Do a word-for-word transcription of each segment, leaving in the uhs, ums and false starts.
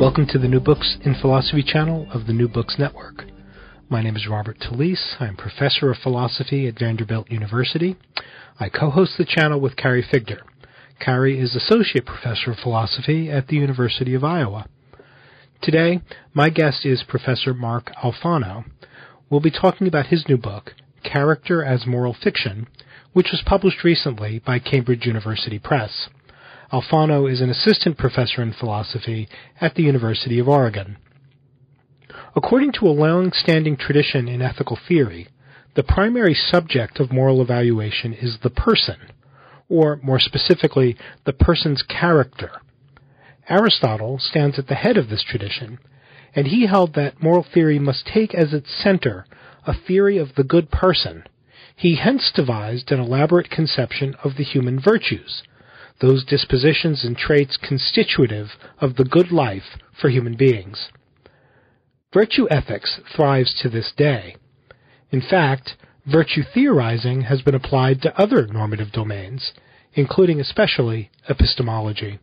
Welcome to the New Books in Philosophy channel of the New Books Network. My name is Robert Talisse. I'm professor of philosophy at Vanderbilt University. I co-host the channel with Carrie Figdor. Carrie is associate professor of philosophy at the University of Iowa. Today, my guest is Professor Mark Alfano. We'll be talking about his new book, Character as Moral Fiction, which was published recently by Cambridge University Press. Alfano is an assistant professor in philosophy at the University of Oregon. According to a long-standing tradition in ethical theory, the primary subject of moral evaluation is the person, or more specifically, the person's character. Aristotle stands at the head of this tradition, and he held that moral theory must take as its center a theory of the good person. He hence devised an elaborate conception of the human virtues, those dispositions and traits constitutive of the good life for human beings. Virtue ethics thrives to this day. In fact, virtue theorizing has been applied to other normative domains, including especially epistemology.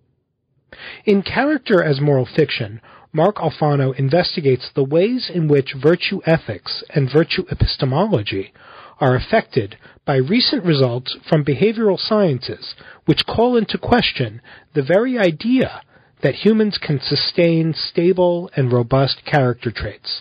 In Character as Moral Fiction, Mark Alfano investigates the ways in which virtue ethics and virtue epistemology are affected by recent results from behavioral sciences, which call into question the very idea that humans can sustain stable and robust character traits.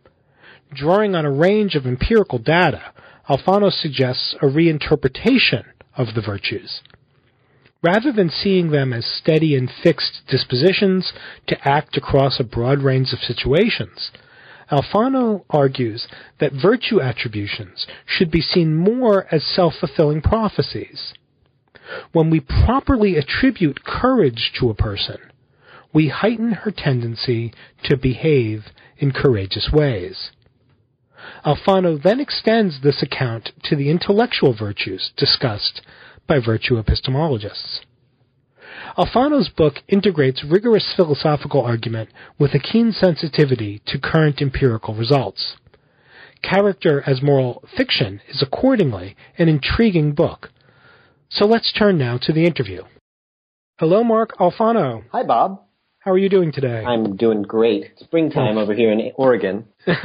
Drawing on a range of empirical data, Alfano suggests a reinterpretation of the virtues. Rather than seeing them as steady and fixed dispositions to act across a broad range of situations, Alfano argues that virtue attributions should be seen more as self-fulfilling prophecies. When we properly attribute courage to a person, we heighten her tendency to behave in courageous ways. Alfano then extends this account to the intellectual virtues discussed by virtue epistemologists. Alfano's book integrates rigorous philosophical argument with a keen sensitivity to current empirical results. Character as Moral Fiction is accordingly an intriguing book. So let's turn now to the interview. Hello, Mark Alfano. Hi, Bob. How are you doing today? I'm doing great. Springtime over here in Oregon.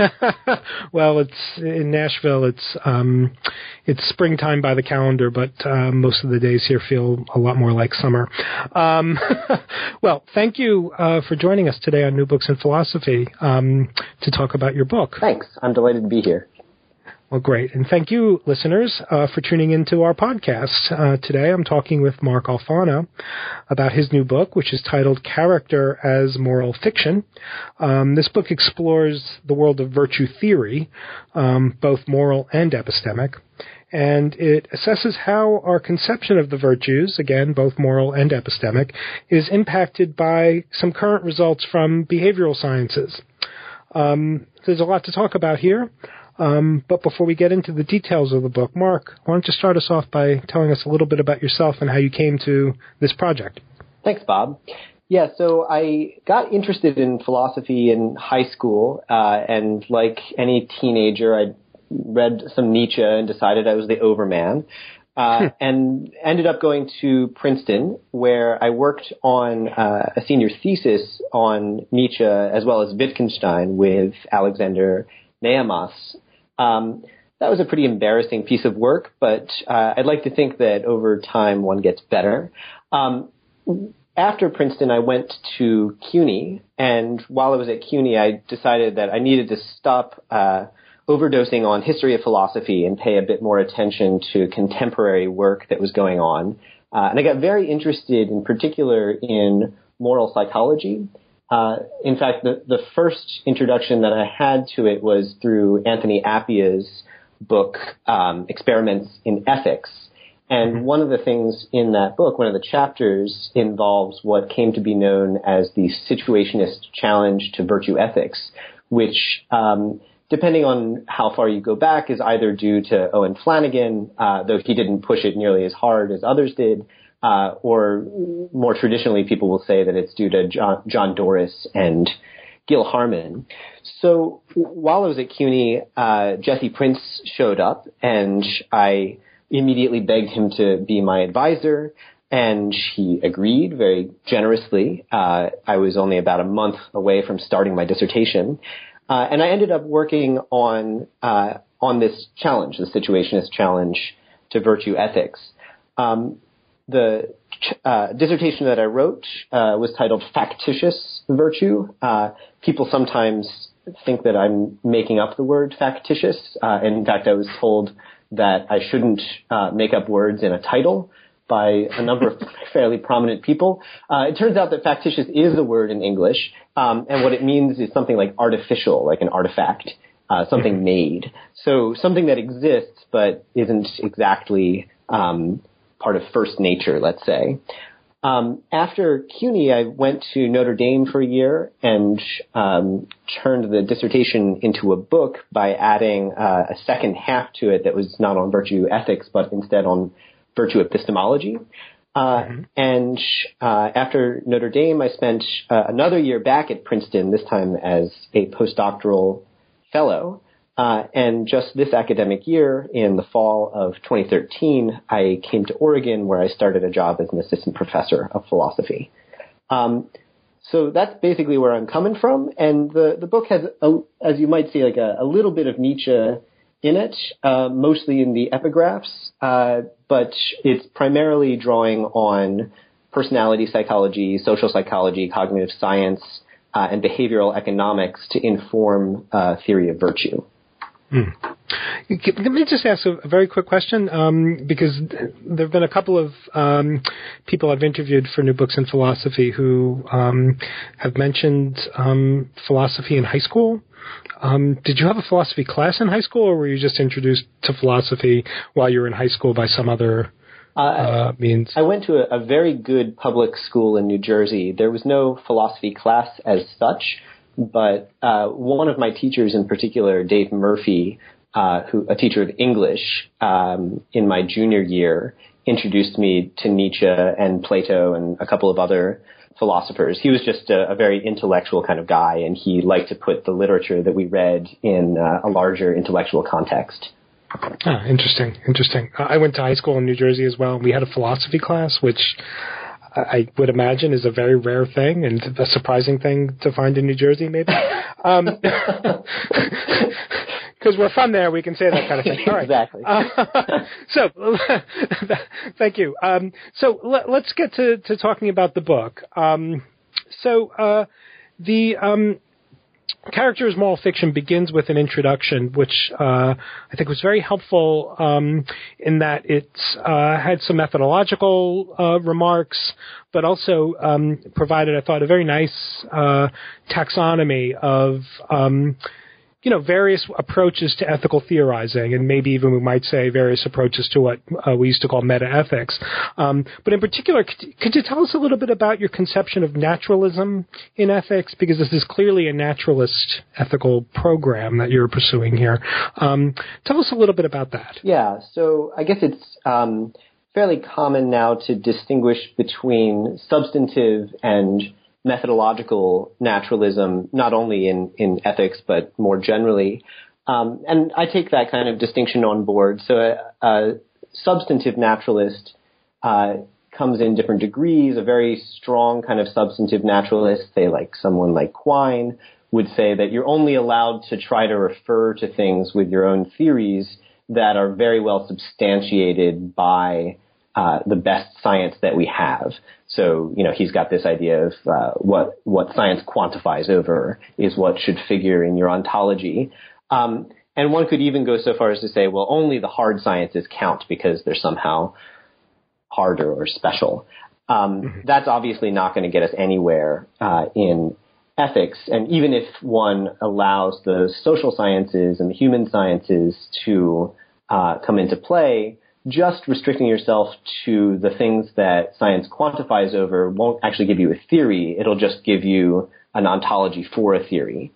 Well, it's in Nashville. It's um, it's springtime by the calendar, but uh, most of the days here feel a lot more like summer. Um, well, thank you uh, for joining us today on New Books in Philosophy um, to talk about your book. Thanks. I'm delighted to be here. Well, great. And thank you, listeners, uh, for tuning into our podcast. Uh, today I'm talking with Mark Alfano about his new book, which is titled Character as Moral Fiction. Um, this book explores the world of virtue theory, um, both moral and epistemic, and it assesses how our conception of the virtues, again, both moral and epistemic, is impacted by some current results from behavioral sciences. Um, there's a lot to talk about here. Um, but before we get into the details of the book, Mark, why don't you start us off by telling us a little bit about yourself and how you came to this project? Thanks, Bob. Yeah, so I got interested in philosophy in high school, uh, and like any teenager, I read some Nietzsche and decided I was the overman, uh, and ended up going to Princeton, where I worked on uh, a senior thesis on Nietzsche as well as Wittgenstein with Alexander Nehamas. Um, that was a pretty embarrassing piece of work, but uh, I'd like to think that over time one gets better. Um, after Princeton, I went to CUNY, and while I was at CUNY, I decided that I needed to stop uh, overdosing on history of philosophy and pay a bit more attention to contemporary work that was going on. Uh, and I got very interested in particular in moral psychology. Uh, in fact, the, the first introduction that I had to it was through Anthony Appiah's book, um, Experiments in Ethics. And one of the things in that book, one of the chapters, involves what came to be known as the situationist challenge to virtue ethics, which, um, depending on how far you go back, is either due to Owen Flanagan, uh, though he didn't push it nearly as hard as others did, Uh, or more traditionally, people will say that it's due to John, John Doris and Gil Harman. So while I was at CUNY, uh, Jesse Prince showed up, and I immediately begged him to be my advisor. And he agreed very generously. Uh, I was only about a month away from starting my dissertation. Uh, and I ended up working on, uh, on this challenge, the situationist challenge to virtue ethics. Um, the uh, dissertation that I wrote uh, was titled Factitious Virtue. Uh, people sometimes think that I'm making up the word factitious. Uh, in fact, I was told that I shouldn't uh, make up words in a title by a number of fairly prominent people. Uh, it turns out that factitious is a word in English, um, and what it means is something like artificial, like an artifact, uh, something made. So something that exists but isn't exactly um, part of first nature, let's say. Um, after CUNY, I went to Notre Dame for a year and um, turned the dissertation into a book by adding uh, a second half to it that was not on virtue ethics, but instead on virtue epistemology. Uh, mm-hmm. And uh, after Notre Dame, I spent uh, another year back at Princeton, this time as a postdoctoral fellow. Uh, and just this academic year, in the fall of twenty thirteen, I came to Oregon, where I started a job as an assistant professor of philosophy. Um, so that's basically where I'm coming from. And the, the book has, a, as you might see, like a, a little bit of Nietzsche in it, uh, mostly in the epigraphs, uh, but it's primarily drawing on personality psychology, social psychology, cognitive science, uh, and behavioral economics to inform uh, theory of virtue. Hmm. Let me just ask a, a very quick question, um, because there have been a couple of um, people I've interviewed for New Books in Philosophy who um, have mentioned um, philosophy in high school. Um, did you have a philosophy class in high school, or were you just introduced to philosophy while you were in high school by some other uh, uh, means? I went to a, a very good public school in New Jersey. There was no philosophy class as such. But uh, one of my teachers in particular, Dave Murphy, uh, who a teacher of English um, in my junior year, introduced me to Nietzsche and Plato and a couple of other philosophers. He was just a, a very intellectual kind of guy, and he liked to put the literature that we read in uh, a larger intellectual context. Ah, interesting, interesting. I went to high school in New Jersey as well, and we had a philosophy class, which I would imagine is a very rare thing and a surprising thing to find in New Jersey, maybe. Um, because we're from there, we can say that kind of thing. All right. Exactly. Uh, so, thank you. Um, so let, let's get to, to talking about the book. Um, so uh, the um, Characters Moral Fiction begins with an introduction, which uh, I think was very helpful um, in that it uh, had some methodological uh, remarks, but also um, provided, I thought, a very nice uh, taxonomy of um, you know, various approaches to ethical theorizing, and maybe even we might say various approaches to what uh, we used to call meta-ethics. Um, but in particular, could, could you tell us a little bit about your conception of naturalism in ethics? Because this is clearly a naturalist ethical program that you're pursuing here. Um, tell us a little bit about that. Yeah, so I guess it's um, fairly common now to distinguish between substantive and methodological naturalism, not only in, in ethics, but more generally. Um, and I take that kind of distinction on board. So a, a substantive naturalist uh, comes in different degrees. A very strong kind of substantive naturalist, say like someone like Quine, would say that you're only allowed to try to refer to things with your own theories that are very well substantiated by Uh, the best science that we have. So, you know, he's got this idea of uh, what what science quantifies over is what should figure in your ontology. Um, and one could even go so far as to say, well, only the hard sciences count because they're somehow harder or special. Um, mm-hmm. That's obviously not going to get us anywhere uh, in ethics. And even if one allows the social sciences and the human sciences to uh, come into play, just restricting yourself to the things that science quantifies over won't actually give you a theory. It'll just give you an ontology for a theory.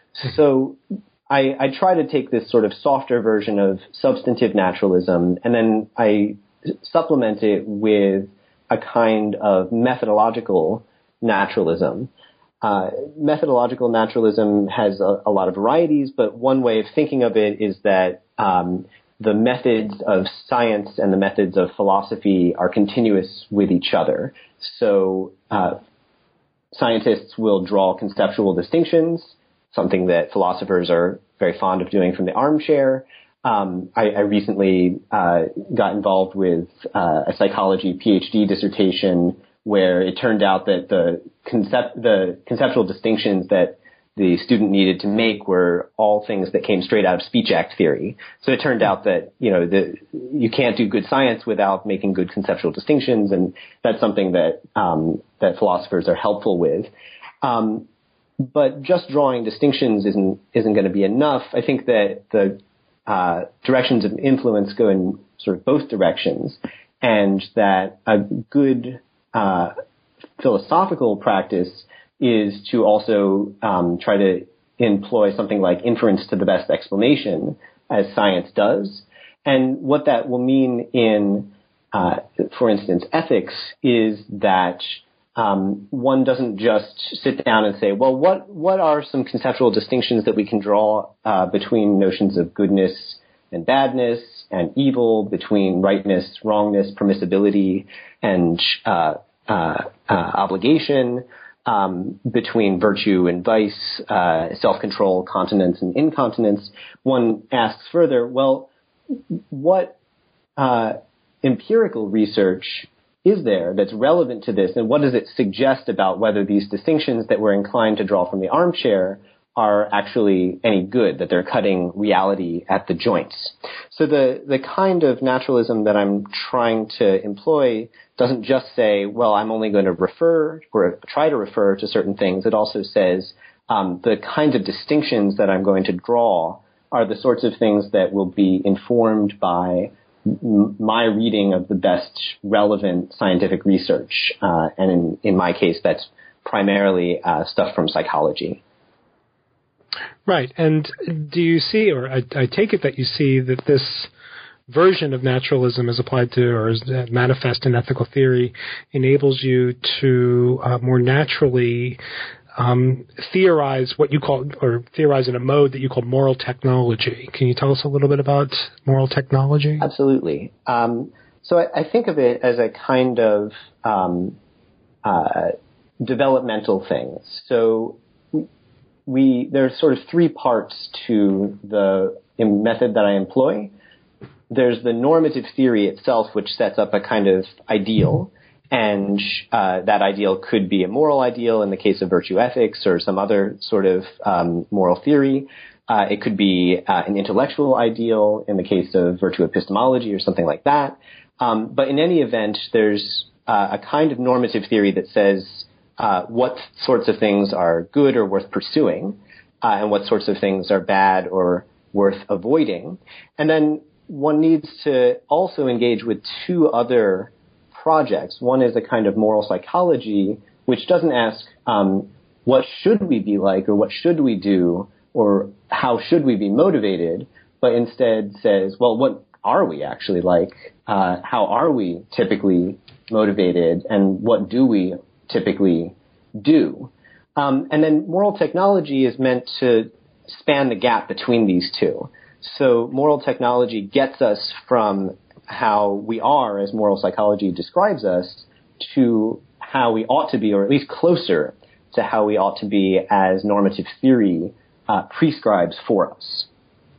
So I, I try to take this sort of softer version of substantive naturalism, and then I supplement it with a kind of methodological naturalism. Uh, methodological naturalism has a, a lot of varieties, but one way of thinking of it is that um, the methods of science and the methods of philosophy are continuous with each other. So uh, scientists will draw conceptual distinctions, something that philosophers are very fond of doing from the armchair. Um, I, I recently uh, got involved with uh, a psychology PhD dissertation where it turned out that the concept, the conceptual distinctions that the student needed to make were all things that came straight out of speech act theory. So it turned out that, you know, the, you can't do good science without making good conceptual distinctions, and that's something that um, that philosophers are helpful with. Um, but just drawing distinctions isn't isn't going to be enough. I think that the uh, directions of influence go in sort of both directions, and that a good uh, philosophical practice is to also um, try to employ something like inference to the best explanation, as science does. And what that will mean in, uh, for instance, ethics is that um, one doesn't just sit down and say, well, what what are some conceptual distinctions that we can draw uh, between notions of goodness and badness and evil, between rightness, wrongness, permissibility, and uh, uh, uh, obligation, Um, between virtue and vice, uh, self-control, continence and incontinence. One asks further, well, what uh, empirical research is there that's relevant to this, and what does it suggest about whether these distinctions that we're inclined to draw from the armchair are actually any good, that they're cutting reality at the joints? So the, the kind of naturalism that I'm trying to employ doesn't just say, well, I'm only going to refer or try to refer to certain things. It also says um, the kinds of distinctions that I'm going to draw are the sorts of things that will be informed by m- my reading of the best relevant scientific research. Uh, and in, in my case, that's primarily uh, stuff from psychology. Right. And do you see, or I, I take it that you see that this version of naturalism as applied to or as manifest in ethical theory enables you to uh, more naturally um, theorize what you call, or theorize in a mode that you call moral technology. Can you tell us a little bit about moral technology? Absolutely. Um, so I, I think of it as a kind of um, uh, developmental thing. So we there's sort of three parts to the method that I employ. There's the normative theory itself, which sets up a kind of ideal, and uh, that ideal could be a moral ideal in the case of virtue ethics or some other sort of um, moral theory. Uh, it could be uh, an intellectual ideal in the case of virtue epistemology or something like that. Um, but in any event, there's uh, a kind of normative theory that says uh, what sorts of things are good or worth pursuing, uh, and what sorts of things are bad or worth avoiding. And then one needs to also engage with two other projects. One is a kind of moral psychology, which doesn't ask um, what should we be like or what should we do or how should we be motivated, but instead says, well, what are we actually like? Uh, how are we typically motivated, and what do we typically do? Um, and then moral technology is meant to span the gap between these two. So moral technology gets us from how we are, as moral psychology describes us, to how we ought to be, or at least closer to how we ought to be as normative theory uh, prescribes for us.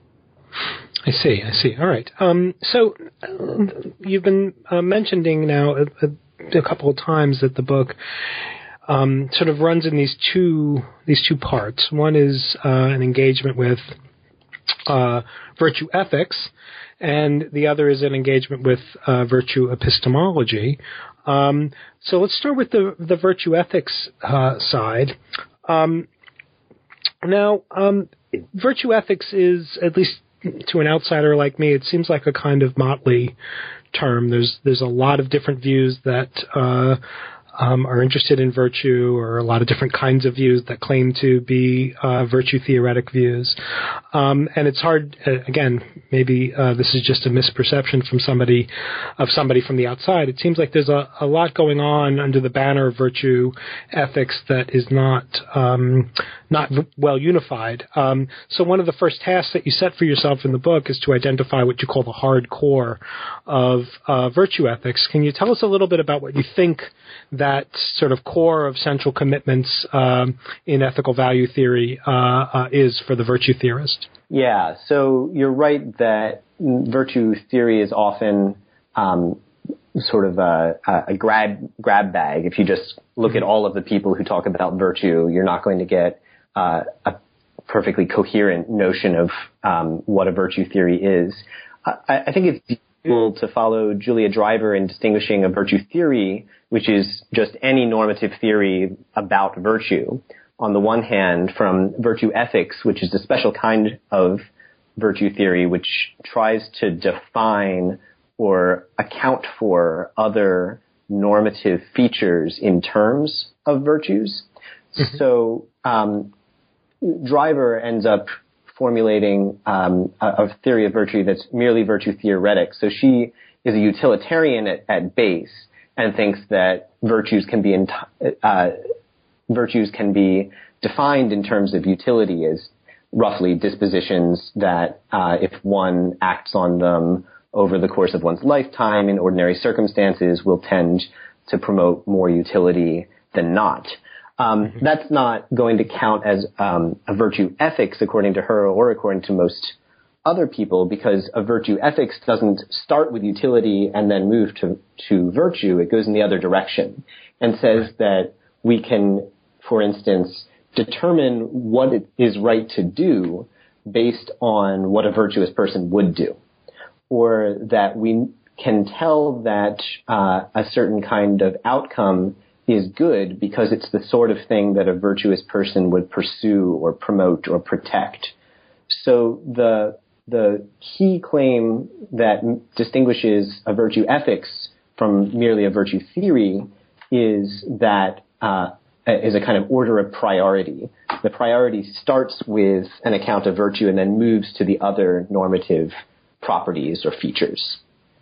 I see, I see. All right. Um, so uh, you've been uh, mentioning now a, a, a couple of times that the book um, sort of runs in these two these two parts. One is uh, an engagement with uh, virtue ethics, and the other is an engagement with uh, virtue epistemology. Um, so let's start with the the virtue ethics uh, side. Um, now, um, virtue ethics is, at least to an outsider like me, it seems like a kind of motley term. There's there's a lot of different views that uh, um, are interested in virtue, or a lot of different kinds of views that claim to be uh, virtue theoretic views. Um, and it's hard, uh, again, maybe uh, this is just a misperception from somebody, of somebody from the outside. It seems like there's a, a lot going on under the banner of virtue ethics that is not um, not well unified. Um, so one of the first tasks that you set for yourself in the book is to identify what you call the hard core of uh, virtue ethics. Can you tell us a little bit about what you think that sort of core of central commitments um, in ethical value theory uh, uh, is for the virtue theorist? Yeah, so you're right that virtue theory is often um, sort of a, a grab grab bag. If you just look at all of the people who talk about virtue, you're not going to get uh, a perfectly coherent notion of um, what a virtue theory is. I, I think it's useful to follow Julia Driver in distinguishing a virtue theory, which is just any normative theory about virtue, on the one hand, from virtue ethics, which is a special kind of virtue theory which tries to define or account for other normative features in terms of virtues. Mm-hmm. So um, Driver ends up formulating um, a, a theory of virtue that's merely virtue theoretic. So she is a utilitarian at, at base and thinks that virtues can be in, uh, virtues can be defined in terms of utility as roughly dispositions that uh, if one acts on them over the course of one's lifetime in ordinary circumstances will tend to promote more utility than not. Um, mm-hmm. That's not going to count as um, a virtue ethics according to her or according to most other people, because a virtue ethics doesn't start with utility and then move to, to virtue. It goes in the other direction and says that we can, for instance, determine what it is right to do based on what a virtuous person would do, or that we can tell that uh, a certain kind of outcome is good because it's the sort of thing that a virtuous person would pursue or promote or protect. So the the key claim that m- distinguishes a virtue ethics from merely a virtue theory is that uh, is a kind of order of priority. The priority starts with an account of virtue and then moves to the other normative properties or features.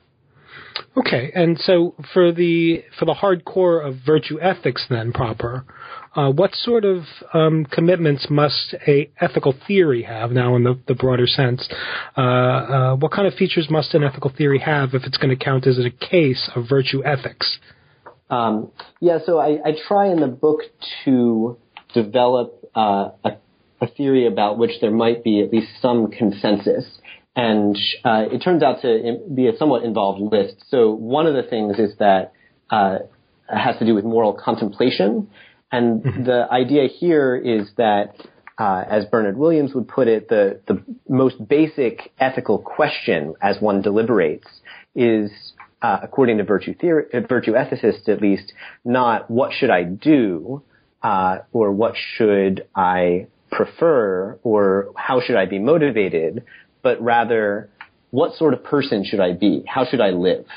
Okay, and so for the for the hardcore of virtue ethics, then proper, uh, what sort of um, commitments must a ethical theory have? Now, in the, the broader sense, uh, uh, what kind of features must an ethical theory have if it's going to count as a case of virtue ethics? Um, yeah, so I, I try in the book to develop uh, a, a theory about which there might be at least some consensus. And uh, it turns out to be a somewhat involved list. So one of the things is that uh, it has to do with moral contemplation. And mm-hmm. the idea here is that, uh, as Bernard Williams would put it, the, the most basic ethical question as one deliberates is, uh, according to virtue theory, virtue ethicists at least, not what should I do uh, or what should I prefer or how should I be motivated, but rather, what sort of person should I be? How should I live?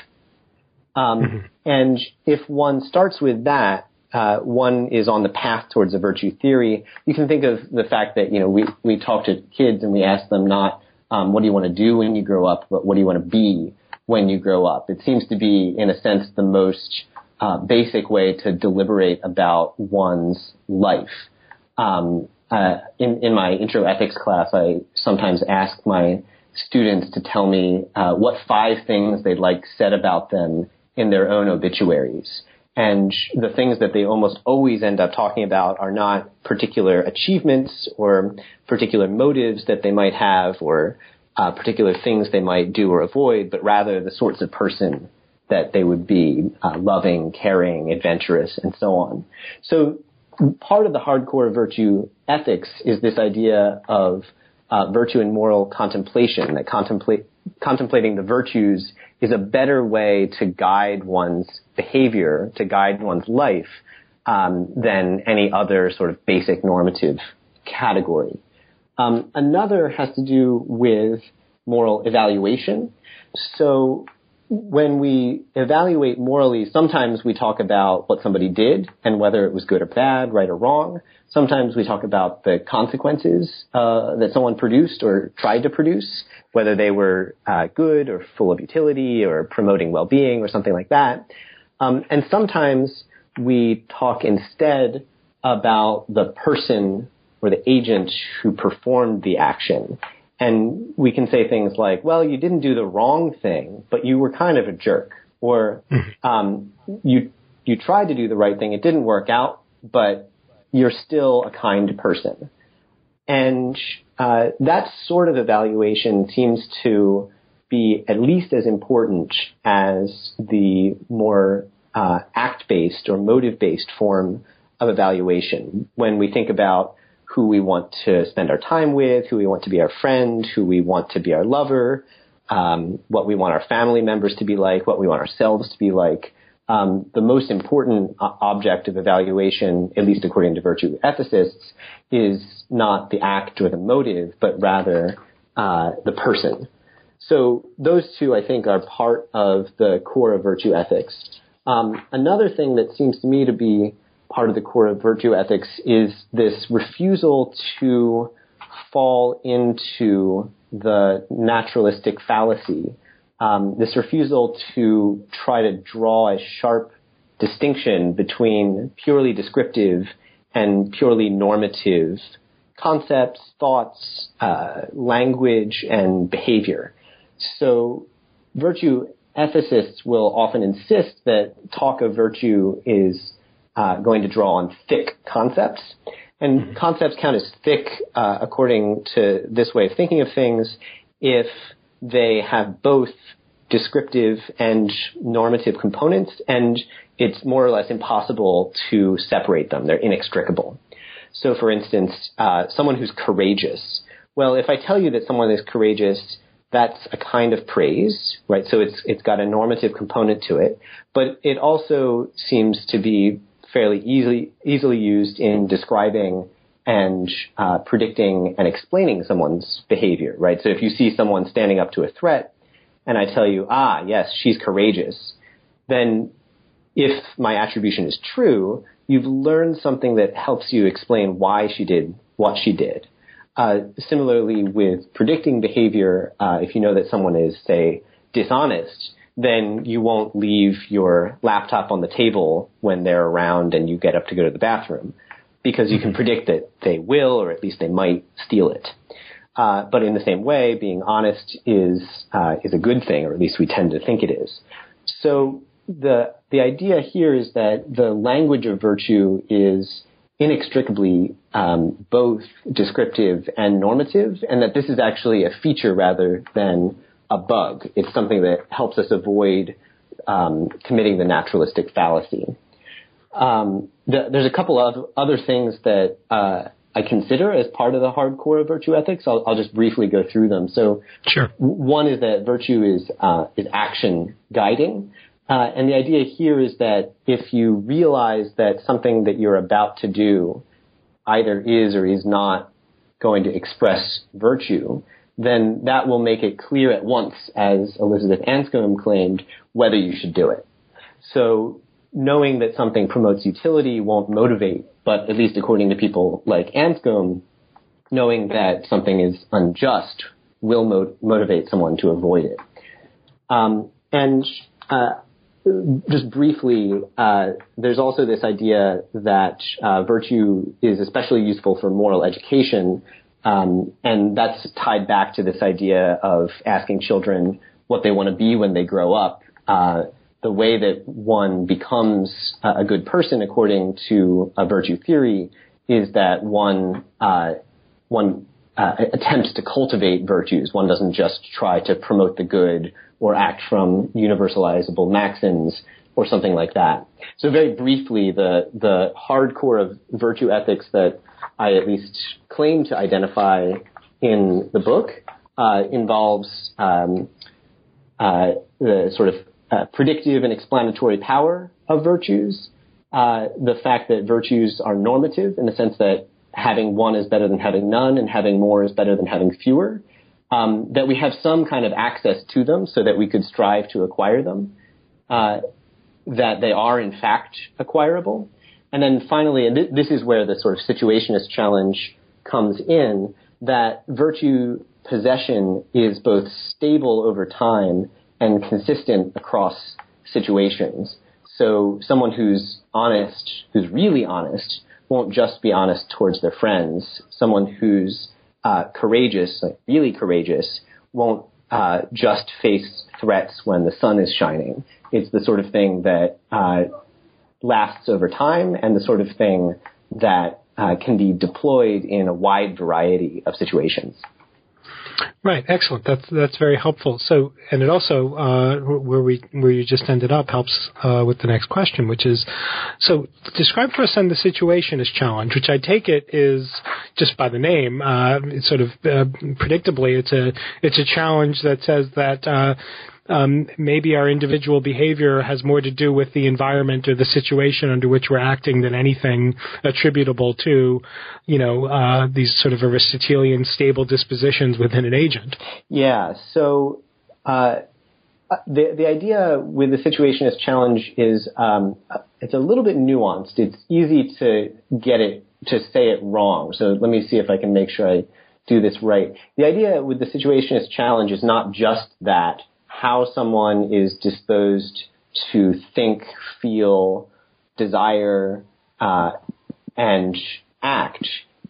Um, mm-hmm. And if one starts with that, uh, one is on the path towards a virtue theory. You can think of the fact that, you know, we, we talk to kids and we ask them not, um, what do you want to do when you grow up, but what do you want to be when you grow up? It seems to be, in a sense, the most uh, basic way to deliberate about one's life. Um, Uh, in, in my intro ethics class, I sometimes ask my students to tell me uh, what five things they'd like said about them in their own obituaries. And the things that they almost always end up talking about are not particular achievements or particular motives that they might have or uh, particular things they might do or avoid, but rather the sorts of person that they would be, uh, loving, caring, adventurous, and so on. So part of the hardcore virtue ethics is this idea of uh, virtue and moral contemplation, that contemplate, contemplating the virtues is a better way to guide one's behavior, to guide one's life, um, than any other sort of basic normative category. Um, another has to do with moral evaluation. So when we evaluate morally, sometimes we talk about what somebody did and whether it was good or bad, right or wrong. Sometimes we talk about the consequences uh, that someone produced or tried to produce, whether they were uh, good or full of utility or promoting well-being or something like that. Um, and sometimes we talk instead about the person or the agent who performed the action. And we can say things like, well, you didn't do the wrong thing, but you were kind of a jerk. Or um, you you tried to do the right thing. It didn't work out, but you're still a kind person. And uh, that sort of evaluation seems to be at least as important as the more uh, act-based or motive-based form of evaluation. When we think about who we want to spend our time with, who we want to be our friend, who we want to be our lover, um, what we want our family members to be like, what we want ourselves to be like. Um, the most important uh, object of evaluation, at least according to virtue ethicists, is not the act or the motive, but rather uh, the person. So those two, I think, are part of the core of virtue ethics. Um, another thing that seems to me to be part of the core of virtue ethics is this refusal to fall into the naturalistic fallacy, um, this refusal to try to draw a sharp distinction between purely descriptive and purely normative concepts, thoughts, uh, language, and behavior. So virtue ethicists will often insist that talk of virtue is Uh, going to draw on thick concepts. And concepts count as thick, uh, according to this way of thinking of things, if they have both descriptive and normative components, and it's more or less impossible to separate them. They're inextricable. So, for instance, uh, someone who's courageous. Well, if I tell you that someone is courageous, that's a kind of praise, right? So it's it's got a normative component to it, but it also seems to be fairly easily easily used in describing and uh, predicting and explaining someone's behavior, right? So if you see someone standing up to a threat and I tell you, ah, yes, she's courageous, then if my attribution is true, you've learned something that helps you explain why she did what she did. Uh, similarly, with predicting behavior, uh, if you know that someone is, say, dishonest, then you won't leave your laptop on the table when they're around and you get up to go to the bathroom, because you can predict that they will, or at least they might, steal it. Uh, but in the same way, being honest is uh, is a good thing, or at least we tend to think it is. So the the idea here is that the language of virtue is inextricably um, both descriptive and normative, and that this is actually a feature rather than a bug. It's something that helps us avoid um, committing the naturalistic fallacy. Um, the, there's a couple of other things that uh, I consider as part of the hardcore of virtue ethics. I'll, I'll just briefly go through them. So, sure. One is that virtue is uh, is action guiding, uh, and the idea here is that if you realize that something that you're about to do either is or is not going to express virtue, then that will make it clear at once, as Elizabeth Anscombe claimed, whether you should do it. So knowing that something promotes utility won't motivate, but at least according to people like Anscombe, knowing that something is unjust will mo- motivate someone to avoid it. Um, and uh, just briefly, uh, there's also this idea that uh, virtue is especially useful for moral education. Um, and that's tied back to this idea of asking children what they want to be when they grow up. Uh, the way that one becomes a good person, according to a virtue theory, is that one uh, one uh, attempts to cultivate virtues. One doesn't just try to promote the good or act from universalizable maxims or something like that. So very briefly, the the hardcore of virtue ethics that I at least claim to identify in the book uh, involves um, uh, the sort of uh, predictive and explanatory power of virtues, uh, the fact that virtues are normative in the sense that having one is better than having none and having more is better than having fewer, um, that we have some kind of access to them so that we could strive to acquire them, uh, that they are in fact acquirable. And then finally, and th- this is where the sort of situationist challenge comes in, that virtue possession is both stable over time and consistent across situations. So someone who's honest, who's really honest, won't just be honest towards their friends. Someone who's uh, courageous, like really courageous, won't uh, just face threats when the sun is shining. It's the sort of thing that uh, lasts over time and the sort of thing that uh, can be deployed in a wide variety of situations. Right, excellent. That's that's very helpful. So, and it also uh, where we where you just ended up helps uh, with the next question, which is, so describe for us then the situationist challenge, which I take it is just by the name, uh, it's sort of uh, predictably, it's a it's a challenge that says that. Uh, Um, maybe our individual behavior has more to do with the environment or the situation under which we're acting than anything attributable to, you know, uh, these sort of Aristotelian stable dispositions within an agent. Yeah. So uh, the the idea with the situationist challenge is um, it's a little bit nuanced. It's easy to get it to say it wrong. So let me see if I can make sure I do this right. The idea with the situationist challenge is not just that. How someone is disposed to think, feel, desire, uh, and act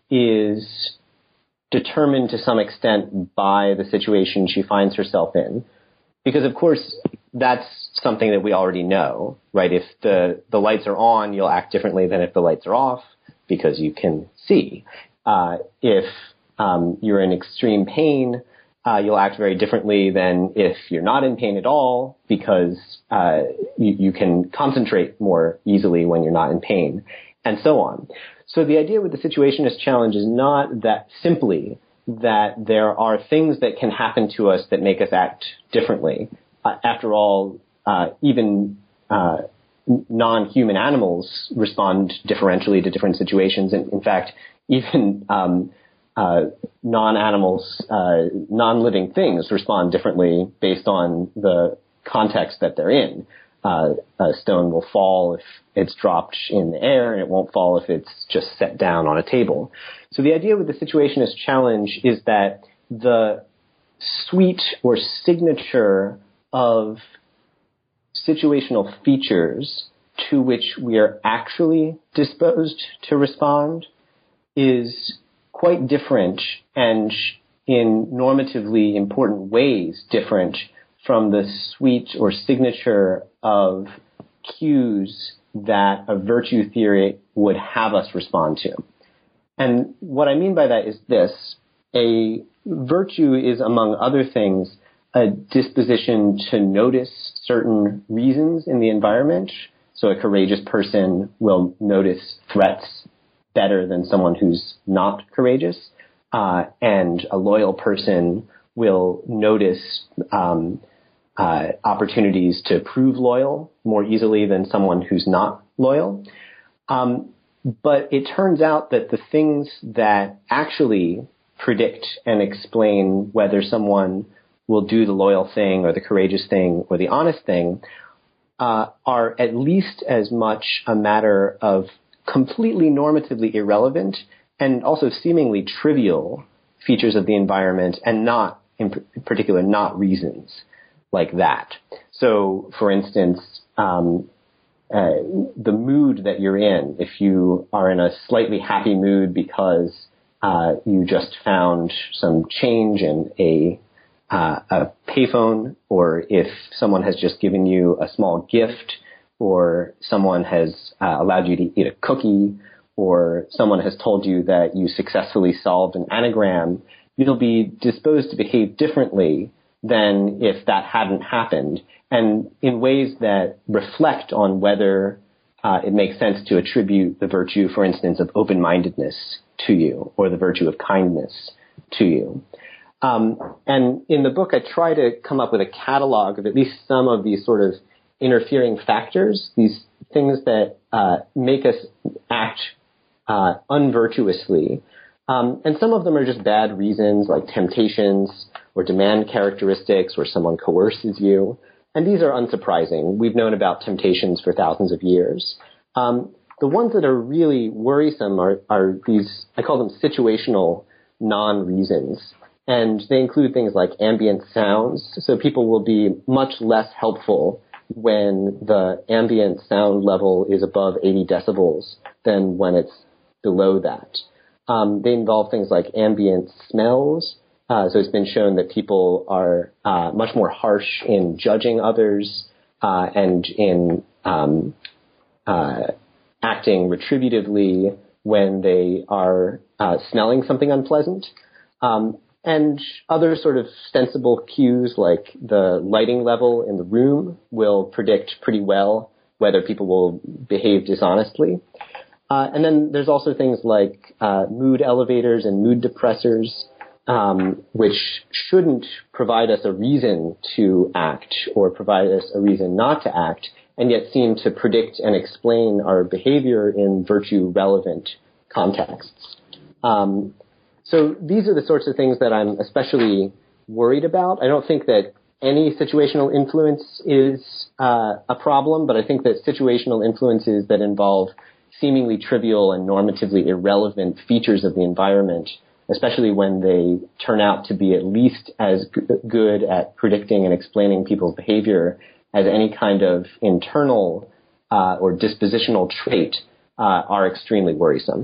is determined to some extent by the situation she finds herself in. Because, of course, that's something that we already know, right? If the, the lights are on, you'll act differently than if the lights are off because you can see. Uh, if um, you're in extreme pain, Uh, you'll act very differently than if you're not in pain at all because uh, you, you can concentrate more easily when you're not in pain, and so on. So the idea with the situationist challenge is not that simply that there are things that can happen to us that make us act differently. Uh, after all, uh, even uh, non-human animals respond differentially to different situations. And in fact, even um, Uh, non-animals, uh, non-living things respond differently based on the context that they're in. Uh, a stone will fall if it's dropped in the air, and it won't fall if it's just set down on a table. So the idea with the situationist challenge is that the suite or signature of situational features to which we are actually disposed to respond is quite different and in normatively important ways different from the suite or signature of cues that a virtue theory would have us respond to. And what I mean by that is this. A virtue is, among other things, a disposition to notice certain reasons in the environment. So a courageous person will notice threats better than someone who's not courageous, uh, and a loyal person will notice um, uh, opportunities to prove loyal more easily than someone who's not loyal. Um, but it turns out that the things that actually predict and explain whether someone will do the loyal thing or the courageous thing or the honest thing uh, are at least as much a matter of completely normatively irrelevant and also seemingly trivial features of the environment and not, in particular, not reasons like that. So, for instance, um, uh, the mood that you're in, if you are in a slightly happy mood because uh, you just found some change in a, uh, a payphone, or if someone has just given you a small gift, or someone has uh, allowed you to eat a cookie, or someone has told you that you successfully solved an anagram, you'll be disposed to behave differently than if that hadn't happened, and in ways that reflect on whether uh, it makes sense to attribute the virtue, for instance, of open-mindedness to you, or the virtue of kindness to you. Um, and in the book, I try to come up with a catalog of at least some of these sort of interfering factors, these things that uh, make us act uh, unvirtuously. Um, and some of them are just bad reasons, like temptations or demand characteristics, or someone coerces you. And these are unsurprising. We've known about temptations for thousands of years. Um, the ones that are really worrisome are, are these, I call them situational non-reasons. And they include things like ambient sounds. So people will be much less helpful when the ambient sound level is above eighty decibels than when it's below that. Um, they involve things like ambient smells. Uh, so it's been shown that people are uh, much more harsh in judging others uh, and in um, uh, acting retributively when they are uh, smelling something unpleasant. Um, And other sort of sensible cues like the lighting level in the room will predict pretty well whether people will behave dishonestly. Uh, and then there's also things like uh, mood elevators and mood depressors, um, which shouldn't provide us a reason to act or provide us a reason not to act, and yet seem to predict and explain our behavior in virtue-relevant contexts. Um, So these are the sorts of things that I'm especially worried about. I don't think that any situational influence is uh, a problem, but I think that situational influences that involve seemingly trivial and normatively irrelevant features of the environment, especially when they turn out to be at least as g- good at predicting and explaining people's behavior as any kind of internal uh, or dispositional trait, uh, are extremely worrisome.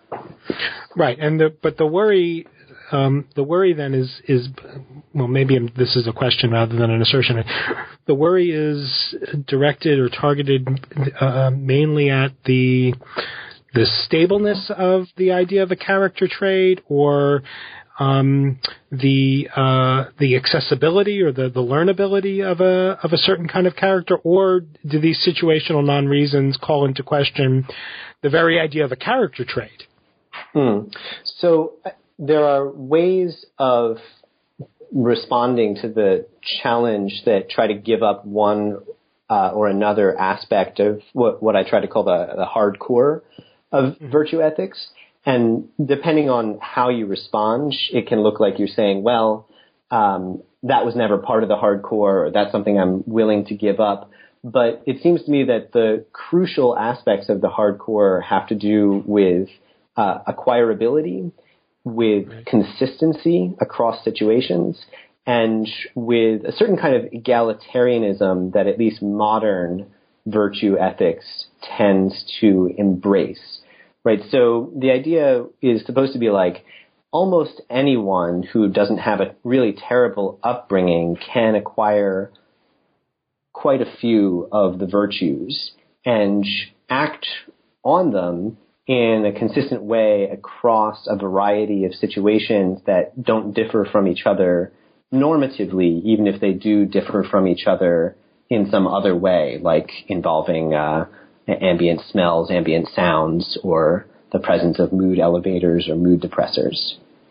Right, and the, but the worry, um, the worry then is is well, maybe this is a question rather than an assertion. The worry is directed or targeted uh, mainly at the the stableness of the idea of a character trait, or um, the uh, the accessibility or the, the learnability of a of a certain kind of character, or do these situational non-reasons call into question the very idea of a character trait? Hmm. So uh, there are ways of responding to the challenge that try to give up one uh, or another aspect of what, what I try to call the, the hardcore of mm-hmm. virtue ethics. And depending on how you respond, it can look like you're saying, well, um, that was never part of the hardcore, or that's something I'm willing to give up. But it seems to me that the crucial aspects of the hardcore have to do with Uh, acquirability, with right. consistency across situations, and with a certain kind of egalitarianism that at least modern virtue ethics tends to embrace, right? So the idea is supposed to be like almost anyone who doesn't have a really terrible upbringing can acquire quite a few of the virtues and act on them in a consistent way across a variety of situations that don't differ from each other normatively, even if they do differ from each other in some other way, like involving uh, ambient smells, ambient sounds, or the presence of mood elevators or mood depressors.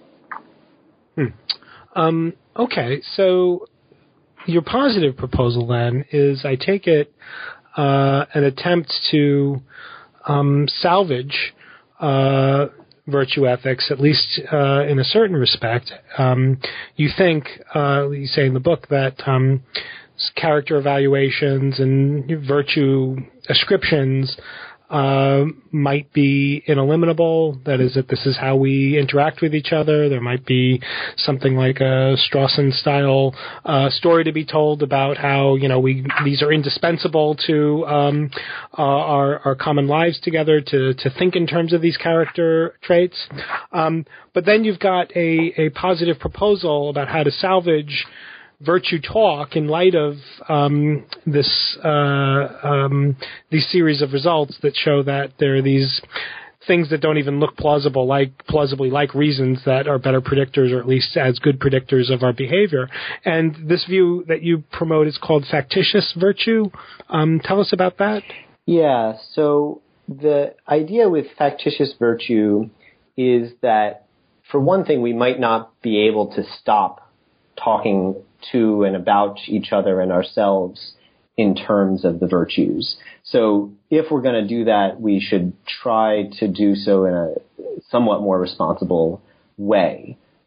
Hmm. Um, okay, so your positive proposal then is, I take it, uh, an attempt to Um, salvage uh, virtue ethics, at least uh, in a certain respect. Um, you think, uh, you say in the book, that um, character evaluations and virtue ascriptions uh, might be ineliminable. That is, that this is how we interact with each other. There might be something like a Strawson-style uh, story to be told about how, you know, we these are indispensable to um, uh, our our common lives together, to to think in terms of these character traits. Um, but then you've got a a positive proposal about how to salvage virtue talk in light of um, this uh, um, these series of results that show that there are these things that don't even look plausible, like plausibly like reasons that are better predictors, or at least as good predictors of our behavior. And this view that you promote is called factitious virtue. Um, tell us about that. Yeah. So the idea with factitious virtue is that, for one thing, we might not be able to stop talking to and about each other and ourselves in terms of the virtues. So if we're going to do that, we should try to do so in a somewhat more responsible way.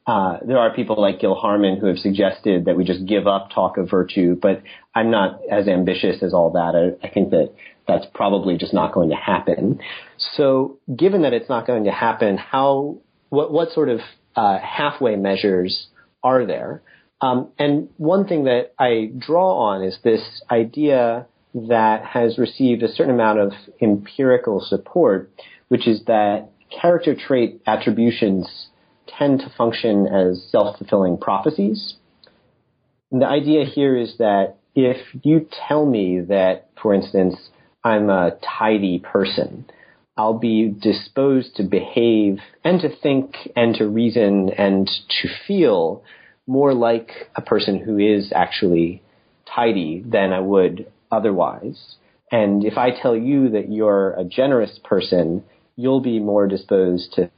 Uh, there are people like Gil Harman who have suggested that we just give up talk of virtue, but I'm not as ambitious as all that. I, I think that that's probably just not going to happen. So given that it's not going to happen, how, what, what sort of uh, halfway measures are there? Um, and one thing that I draw on is this idea that has received a certain amount of empirical support, which is that character trait attributions tend to function as self-fulfilling prophecies. And the idea here is that if you tell me that, for instance, I'm a tidy person, I'll be disposed to behave and to think and to reason and to feel more like a person who is actually tidy than I would otherwise. And if I tell you that you're a generous person, you'll be more disposed to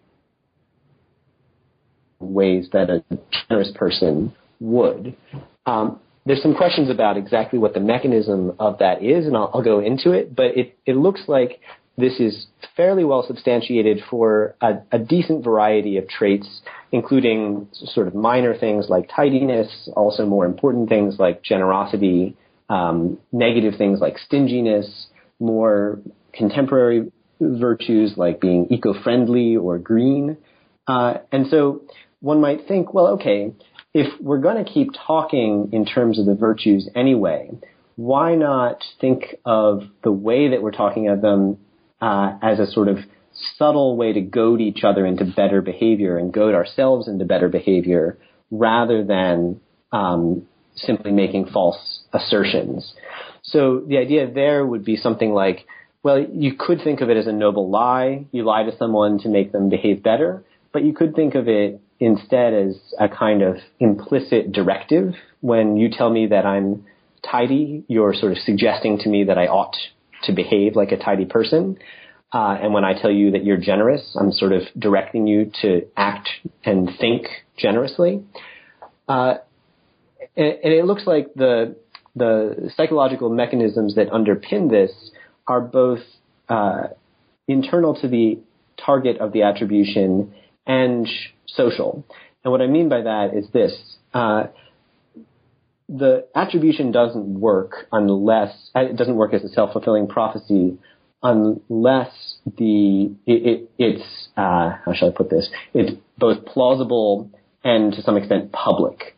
ways that a generous person would. Um, there's some questions about exactly what the mechanism of that is, and I'll, I'll go into it, but it, it looks like this is fairly well substantiated for a, a decent variety of traits, including sort of minor things like tidiness, also more important things like generosity, um, negative things like stinginess, more contemporary virtues like being eco-friendly or green. Uh, and so one might think, well, okay, if we're going to keep talking in terms of the virtues anyway, why not think of the way that we're talking of them uh, as a sort of subtle way to goad each other into better behavior and goad ourselves into better behavior rather than um, simply making false assertions. So the idea there would be something like, well, you could think of it as a noble lie. You lie to someone to make them behave better, but you could think of it instead as a kind of implicit directive. When you tell me that I'm tidy, you're sort of suggesting to me that I ought to behave like a tidy person. Uh, and when I tell you that you're generous, I'm sort of directing you to act and think generously. Uh, and, and it looks like the the psychological mechanisms that underpin this are both uh, internal to the target of the attribution and social. And what I mean by that is this. Uh, the attribution doesn't work unless, it doesn't work as a self-fulfilling prophecy unless the, it, it, it's, uh, how shall I put this? It's both plausible and to some extent public.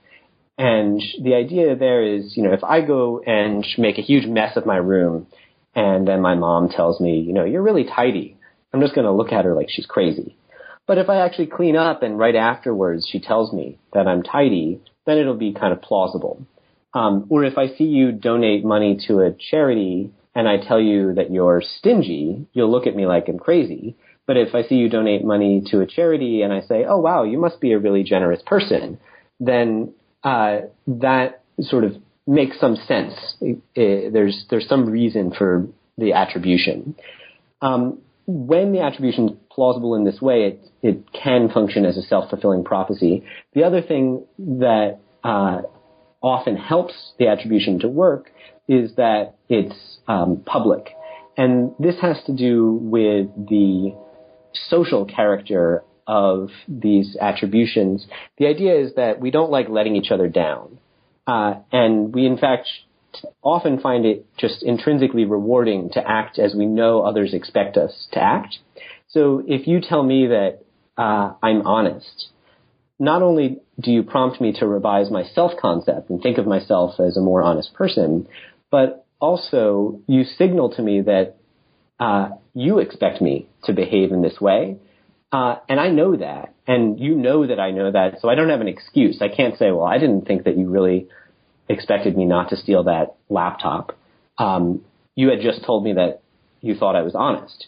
And the idea there is, you know, if I go and make a huge mess of my room and then my mom tells me, you know, you're really tidy, I'm just going to look at her like she's crazy. But if I actually clean up and right afterwards she tells me that I'm tidy, then it'll be kind of plausible. Um, or if I see you donate money to a charity and I tell you that you're stingy, you'll look at me like I'm crazy. But if I see you donate money to a charity and I say, oh, wow, you must be a really generous person, then uh, that sort of makes some sense. It, it, there's there's some reason for the attribution. Um, when the attribution is plausible in this way, it, it can function as a self-fulfilling prophecy. The other thing that uh, often helps the attribution to work is that it's um, public. And this has to do with the social character of these attributions. The idea is that we don't like letting each other down. Uh, and we, in fact, often find it just intrinsically rewarding to act as we know others expect us to act. So if you tell me that uh, I'm honest, not only do you prompt me to revise my self-concept and think of myself as a more honest person, but also you signal to me that uh, you expect me to behave in this way. Uh, and I know that, and you know that I know that, so I don't have an excuse. I can't say, well, I didn't think that you really expected me not to steal that laptop. Um, you had just told me that you thought I was honest.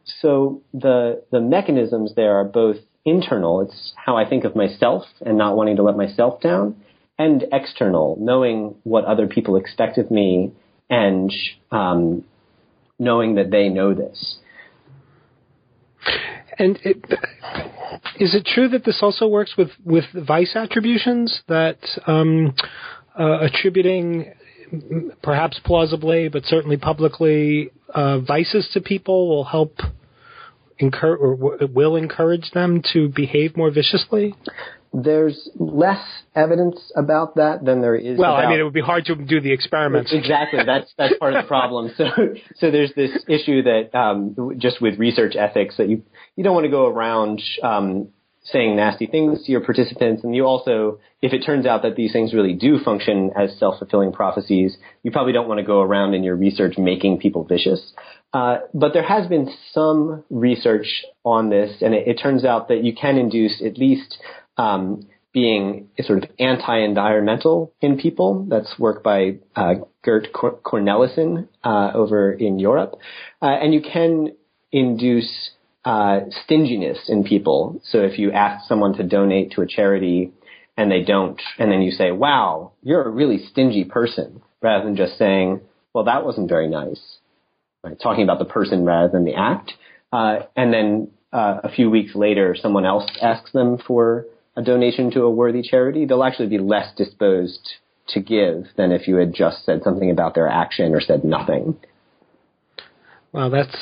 So the the mechanisms there are both internal, it's how I think of myself and not wanting to let myself down, and external, knowing what other people expect of me and um, knowing that they know this. And it, is it true that this also works with, with vice attributions, that um, uh, attributing perhaps plausibly but certainly publicly uh, vices to people will help encourage or w- will encourage them to behave more viciously? there's less evidence about that than there is. Well, about, I mean, it would be hard to do the experiments. Exactly. That's that's part of the problem. So so there's this issue that um, just with research ethics that you you don't want to go around um, saying nasty things to your participants, and you also, if it turns out that these things really do function as self-fulfilling prophecies, you probably don't want to go around in your research making people vicious. Uh, but there has been some research on this, and it, it turns out that you can induce at least um, being sort of anti-environmental in people. That's work by uh, Gert Cor- Cornelissen uh, over in Europe. Uh, and you can induce uh, stinginess in people. So if you ask someone to donate to a charity and they don't, and then you say, wow, you're a really stingy person, rather than just saying, well, that wasn't very nice. Right? Talking about the person rather than the act. Uh, and then uh, a few weeks later, someone else asks them for a donation to a worthy charity, they'll actually be less disposed to give than if you had just said something about their action or said nothing. Well, that's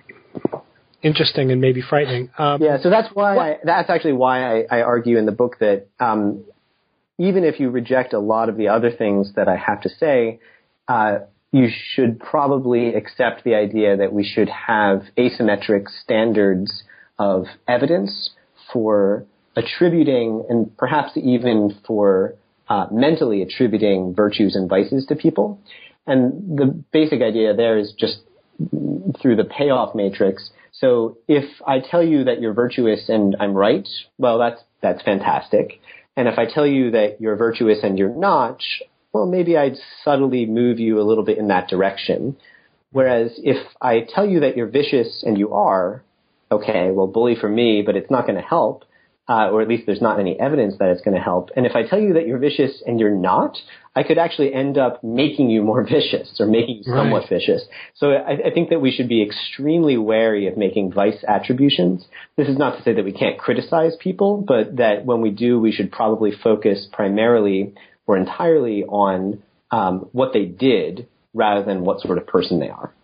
interesting and maybe frightening. Um, yeah, so that's why I, that's actually why I, I argue in the book that um, even if you reject a lot of the other things that I have to say, uh, you should probably accept the idea that we should have asymmetric standards of evidence for attributing, and perhaps even for uh, mentally attributing virtues and vices to people. And the basic idea there is just through the payoff matrix. So if I tell you that you're virtuous and I'm right, well, that's that's fantastic. And if I tell you that you're virtuous and you're not, well, maybe I'd subtly move you a little bit in that direction. Whereas if I tell you that you're vicious and you are, okay, well, bully for me, but it's not going to help. Uh, or at least there's not any evidence that it's going to help. And if I tell you that you're vicious and you're not, I could actually end up making you more vicious or making you somewhat right. vicious. So I, I think that we should be extremely wary of making vice attributions. This is not to say that we can't criticize people, but that when we do, we should probably focus primarily or entirely on um, what they did rather than what sort of person they are.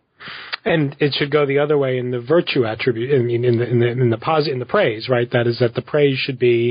And it should go the other way in the virtue attribute, I mean, in the in the in the posit, in the praise, right? That is that the praise should be,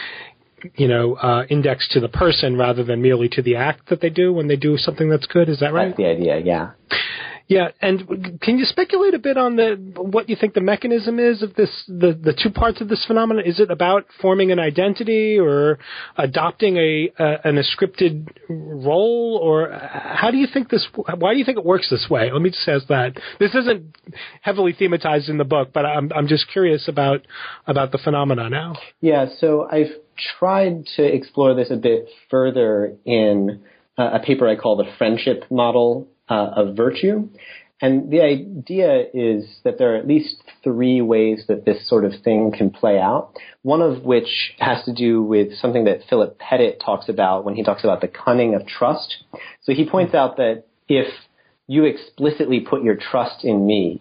you know, uh, indexed to the person rather than merely to the act that they do when they do something that's good. Is that right? That's the idea, yeah. Yeah, and can you speculate a bit on the what you think the mechanism is of this, the, the two parts of this phenomenon? Is it about forming an identity or adopting a, a an scripted role, or how do you think this? Why do you think it works this way? Let me just ask that. This isn't heavily thematized in the book, but I'm I'm just curious about about the phenomena now. Yeah, so I've tried to explore this a bit further in uh, a paper I call the friendship model Uh, of virtue. And the idea is that there are at least three ways that this sort of thing can play out, one of which has to do with something that Philip Pettit talks about when he talks about the cunning of trust. So he points out that if you explicitly put your trust in me,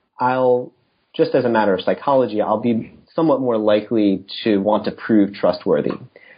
I'll, just as a matter of psychology, I'll be somewhat more likely to want to prove trustworthy.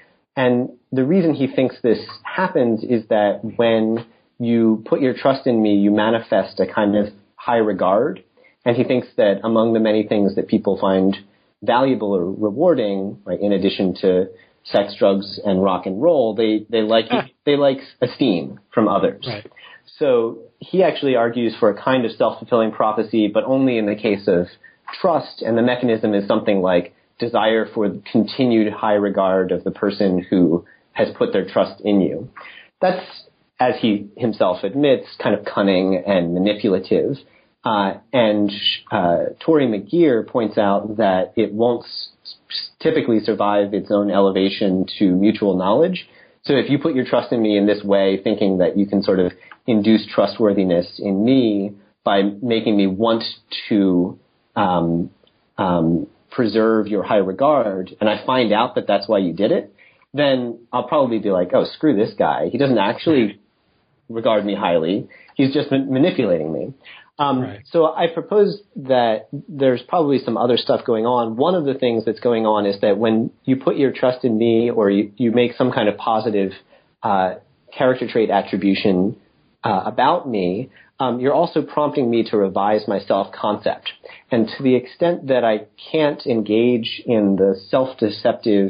And the reason he thinks this happens is that when you put your trust in me, you manifest a kind of high regard. And he thinks that among the many things that people find valuable or rewarding, right, in addition to sex, drugs, and rock and roll, they, they like ah. they like esteem from others. Right. So he actually argues for a kind of self-fulfilling prophecy, but only in the case of trust. And the mechanism is something like desire for continued high regard of the person who has put their trust in you. That's, as he himself admits, kind of cunning and manipulative. Uh, and uh, Tori McGeer points out that it won't s- typically survive its own elevation to mutual knowledge. So if you put your trust in me in this way, thinking that you can sort of induce trustworthiness in me by making me want to um, um, preserve your high regard, and I find out that that's why you did it, then I'll probably be like, oh, screw this guy. He doesn't actually regard me highly. He's just ma- manipulating me. Um, right. So I propose that there's probably some other stuff going on. One of the things that's going on is that when you put your trust in me, or you, you make some kind of positive uh, character trait attribution uh, about me, um, you're also prompting me to revise my self-concept. And to the extent that I can't engage in the self-deceptive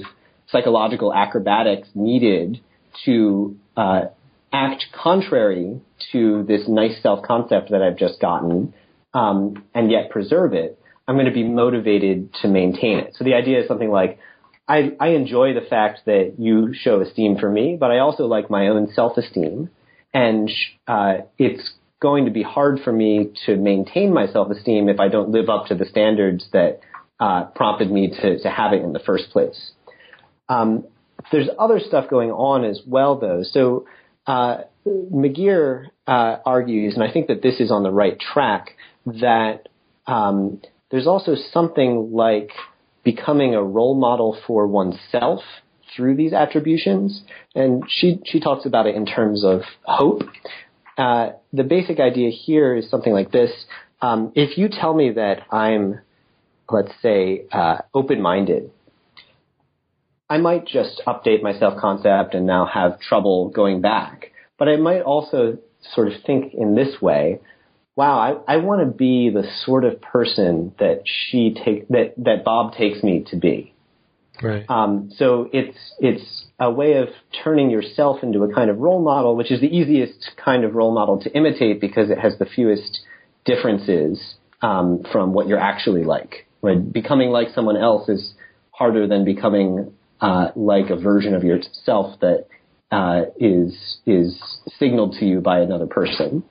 psychological acrobatics needed to uh, act contrary to this nice self-concept that I've just gotten, um, and yet preserve it, I'm going to be motivated to maintain it. So the idea is something like, I, I enjoy the fact that you show esteem for me, but I also like my own self-esteem. And uh, it's going to be hard for me to maintain my self-esteem if I don't live up to the standards that uh, prompted me to, to have it in the first place. Um, there's other stuff going on as well, though. So uh, McGeer uh, argues, and I think that this is on the right track, that um, there's also something like becoming a role model for oneself through these attributions. And she, she talks about it in terms of hope. Uh, the basic idea here is something like this. Um, if you tell me that I'm, let's say, uh, open-minded, I might just update my self-concept and now have trouble going back. But I might also sort of think in this way, wow, I, I want to be the sort of person that she take that, that Bob takes me to be. Right. Um, so it's it's a way of turning yourself into a kind of role model, which is the easiest kind of role model to imitate because it has the fewest differences um, from what you're actually like. Right? Becoming like someone else is harder than becoming uh, like a version of yourself that uh, is is signaled to you by another person.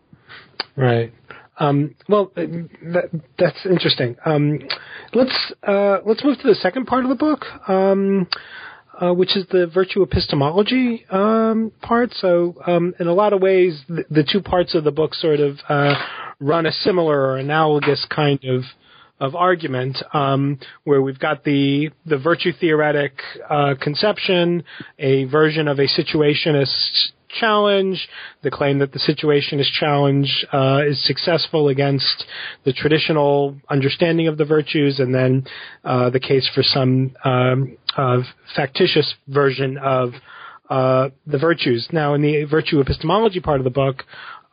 Right. Um, well, that, that's interesting. Um, let's uh, let's move to the second part of the book, um, uh, which is the virtue epistemology um, part. So, um, in a lot of ways, the, the two parts of the book sort of uh, run a similar or analogous kind of of argument, um, where we've got the the virtue theoretic uh, conception, a version of a situationist challenge, the claim that the situationist challenge uh, is successful against the traditional understanding of the virtues, and then uh, the case for some um, uh, factitious version of uh, the virtues. Now, in the virtue epistemology part of the book,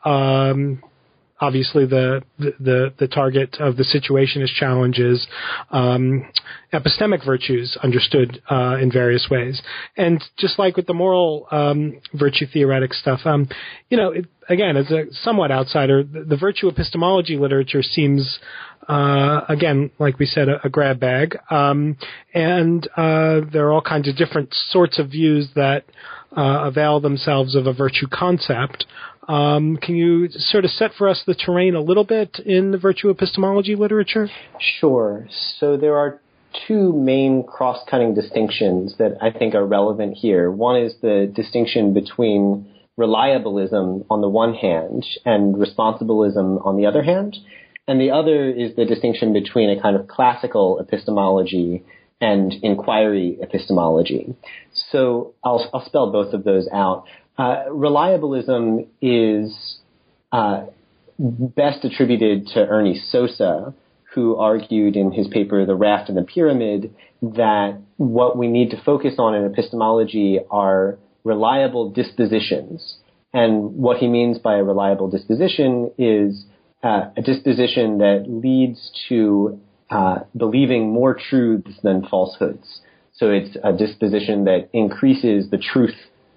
um, obviously the, the the target of the situationist challenge is um, epistemic virtues understood uh, in various ways. And just like with the moral um, virtue theoretic stuff, um, you know, it, again, as a somewhat outsider, the, the virtue epistemology literature seems, uh, again, like we said, a, a grab bag. Um, and uh, there are all kinds of different sorts of views that uh, avail themselves of a virtue concept. Um, can you sort of set for us the terrain a little bit in the virtue epistemology literature? Sure. So there are two main cross-cutting distinctions that I think are relevant here. One is the distinction between reliabilism on the one hand and responsibilism on the other hand. And the other is the distinction between a kind of classical epistemology and inquiry epistemology. So I'll, I'll spell both of those out. Uh, reliabilism is uh, best attributed to Ernie Sosa, who argued in his paper, The Raft and the Pyramid, that what we need to focus on in epistemology are reliable dispositions. And what he means by a reliable disposition is uh, a disposition that leads to uh, believing more truths than falsehoods. So it's a disposition that increases the truth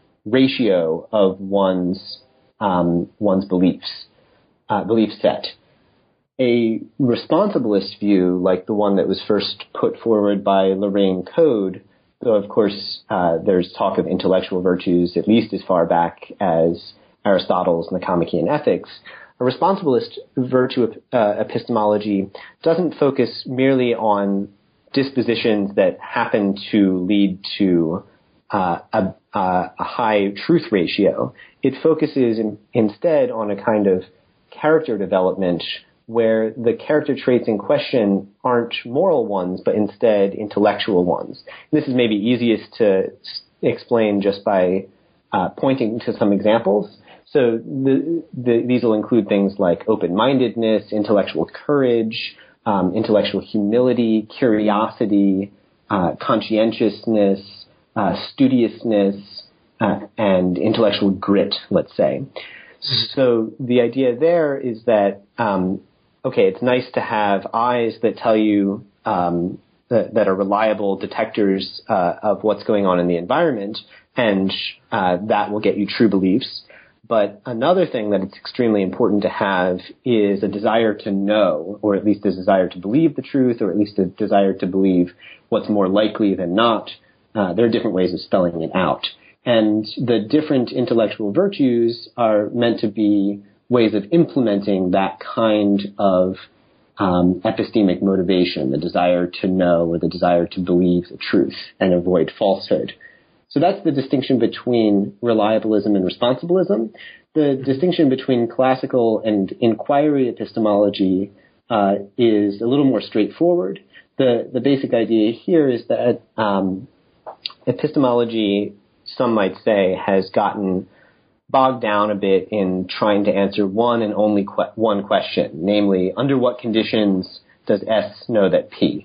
ratio of one's um, one's beliefs, uh, belief set. A responsibilist view, like the one that was first put forward by Lorraine Code, though of course uh, there's talk of intellectual virtues at least as far back as Aristotle's Nicomachean Ethics, a responsibilist virtue uh, epistemology doesn't focus merely on dispositions that happen to lead to uh, a Uh, a high truth ratio. It focuses in, instead on a kind of character development where the character traits in question aren't moral ones, but instead intellectual ones. And this is maybe easiest to explain just by uh, pointing to some examples. So the, the, these will include things like open-mindedness, intellectual courage, um, intellectual humility, curiosity, uh, conscientiousness, Uh, studiousness, uh, and intellectual grit, let's say. So the idea there is that, um, okay, it's nice to have eyes that tell you um, that, that are reliable detectors uh, of what's going on in the environment, and uh, that will get you true beliefs. But another thing that it's extremely important to have is a desire to know, or at least a desire to believe the truth, or at least a desire to believe what's more likely than not. Uh, there are different ways of spelling it out. And the different intellectual virtues are meant to be ways of implementing that kind of um, epistemic motivation, the desire to know or the desire to believe the truth and avoid falsehood. So that's the distinction between reliabilism and responsibilism. The distinction between classical and inquiry epistemology uh, is a little more straightforward. The the basic idea here is that um, epistemology, some might say, has gotten bogged down a bit in trying to answer one and only que- one question, namely, under what conditions does S know that P?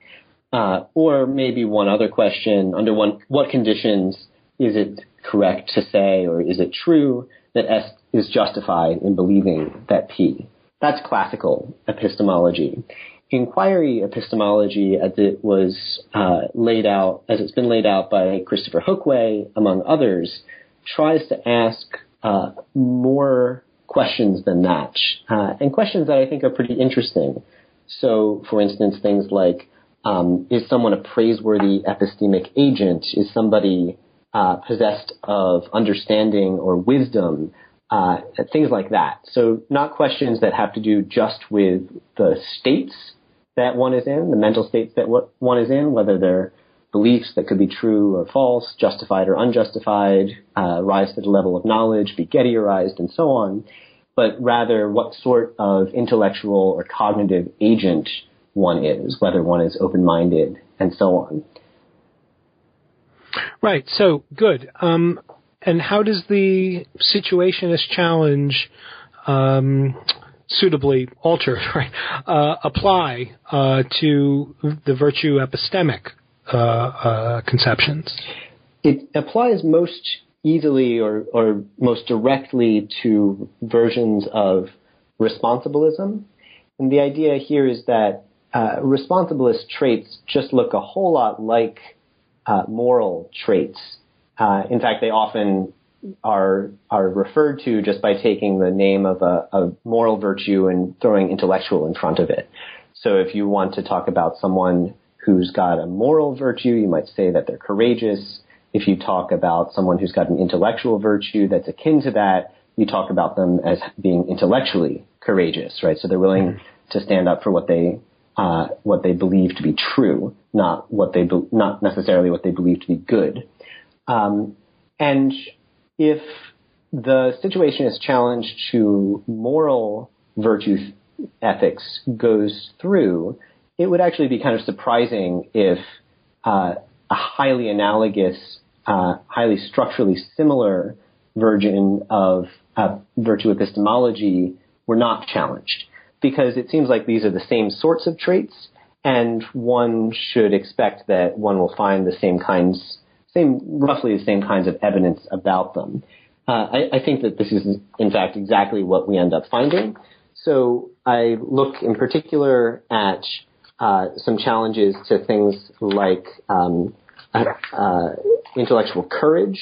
Uh, or maybe one other question, under one, what conditions is it correct to say, or is it true that S is justified in believing that P? That's classical epistemology. Inquiry epistemology, as it was uh, laid out, as it's been laid out by Christopher Hookway, among others, tries to ask uh, more questions than that, uh, and questions that I think are pretty interesting. So, for instance, things like, Um, is someone a praiseworthy epistemic agent? Is somebody uh, possessed of understanding or wisdom? Uh, things like that. So not questions that have to do just with the states that one is in, the mental states that one is in, whether they're beliefs that could be true or false, justified or unjustified, uh, rise to the level of knowledge, be Gettiarized, and so on, but rather what sort of intellectual or cognitive agent one is, whether one is open-minded, and so on. Right. So, good. Um, and how does the situationist challenge um, suitably altered right, uh, apply uh, to the virtue epistemic uh, uh, conceptions? It applies most easily or, or most directly to versions of responsibilism. And the idea here is that Uh, responsibilist traits just look a whole lot like uh, moral traits. Uh, in fact, they often are are referred to just by taking the name of a, a moral virtue and throwing intellectual in front of it. So if you want to talk about someone who's got a moral virtue, you might say that they're courageous. If you talk about someone who's got an intellectual virtue that's akin to that, you talk about them as being intellectually courageous, right? So they're willing mm-hmm. to stand up for what they Uh, what they believe to be true, not what they be- not necessarily what they believe to be good. Um, and if the situationist challenge to moral virtue ethics goes through, it would actually be kind of surprising if uh, a highly analogous, uh, highly structurally similar version of uh, virtue epistemology were not challenged. Because it seems like these are the same sorts of traits, and one should expect that one will find the same kinds, same roughly the same kinds of evidence about them. Uh, I, I think that this is, in fact, exactly what we end up finding. So I look in particular at uh, some challenges to things like um, uh, uh, intellectual courage.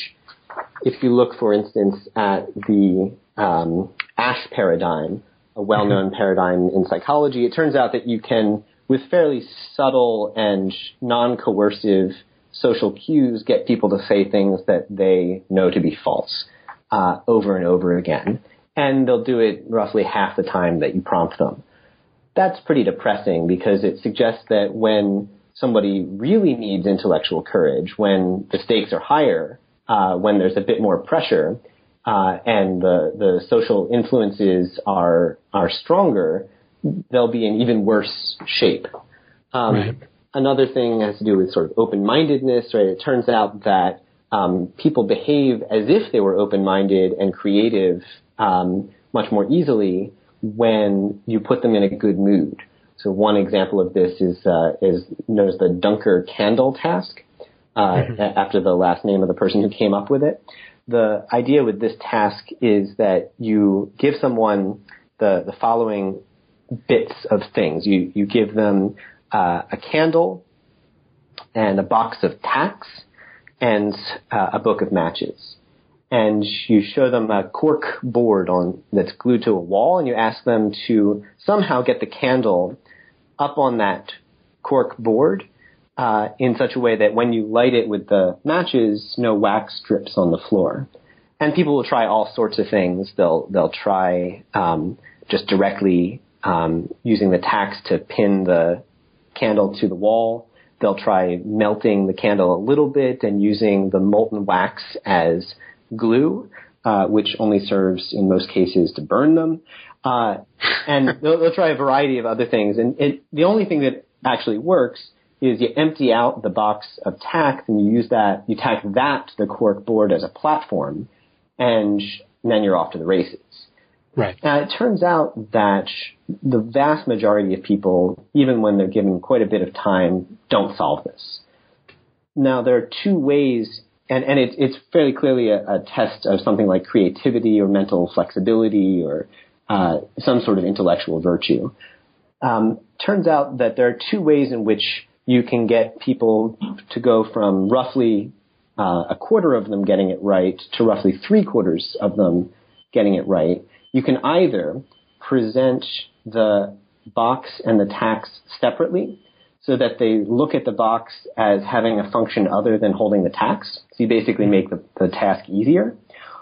If you look, for instance, at the um, Asch paradigm, a well-known paradigm in psychology, it turns out that you can, with fairly subtle and non-coercive social cues, get people to say things that they know to be false uh, over and over again. And they'll do it roughly half the time that you prompt them. That's pretty depressing because it suggests that when somebody really needs intellectual courage, when the stakes are higher, uh, when there's a bit more pressure, Uh, and the, the social influences are are stronger, they'll be in even worse shape. Um, right. Another thing has to do with sort of open-mindedness, right? It turns out that um, people behave as if they were open-minded and creative um, much more easily when you put them in a good mood. So one example of this is uh, is known as the Duncker-Kandel task, uh, mm-hmm. after the last name of the person who came up with it. The idea with this task is that you give someone the, the following bits of things. You, you give them uh, a candle, and a box of tacks and uh, a book of matches. And you show them a cork board on that's glued to a wall, and you ask them to somehow get the candle up on that cork board uh, in such a way that when you light it with the matches, no wax drips on the floor. And people will try all sorts of things. They'll they'll try um, just directly um, using the tacks to pin the candle to the wall. They'll try melting the candle a little bit and using the molten wax as glue, uh, which only serves in most cases to burn them. Uh, and they'll, they'll try a variety of other things. And it, the only thing that actually works is you empty out the box of tacks and you use that, you tack that to the cork board as a platform, and then you're off to the races. Right. Now, it turns out that the vast majority of people, even when they're given quite a bit of time, don't solve this. Now, there are two ways, and, and it, it's fairly clearly a, a test of something like creativity or mental flexibility or uh, some sort of intellectual virtue. Um, turns out that there are two ways in which you can get people to go from roughly uh, a quarter of them getting it right to roughly three quarters of them getting it right. You can either present the box and the tacks separately so that they look at the box as having a function other than holding the tacks. So you basically make the, the task easier.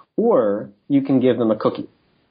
Or you can give them a cookie.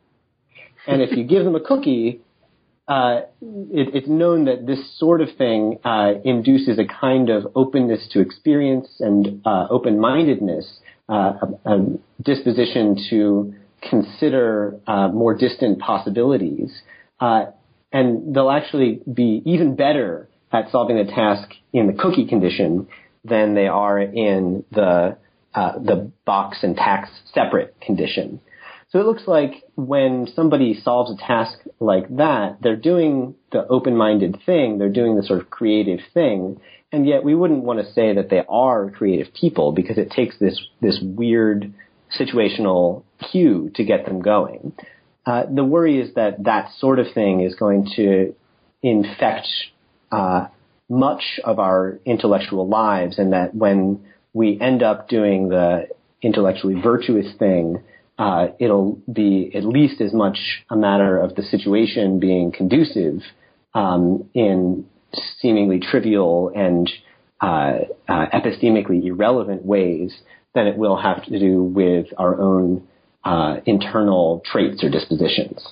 And if you give them a cookie, uh, it, it's known that this sort of thing uh, induces a kind of openness to experience and uh, open-mindedness, uh, a, a disposition to consider uh, more distant possibilities, uh, and they'll actually be even better at solving the task in the cookie condition than they are in the uh, the box and tacks separate condition. So it looks like when somebody solves a task like that, they're doing the open-minded thing, they're doing the sort of creative thing, and yet we wouldn't want to say that they are creative people because it takes this this weird situational cue to get them going. Uh, the worry is that that sort of thing is going to infect uh, much of our intellectual lives, and that when we end up doing the intellectually virtuous thing, uh, it'll be at least as much a matter of the situation being conducive um, in seemingly trivial and uh, uh, epistemically irrelevant ways than it will have to do with our own uh, internal traits or dispositions.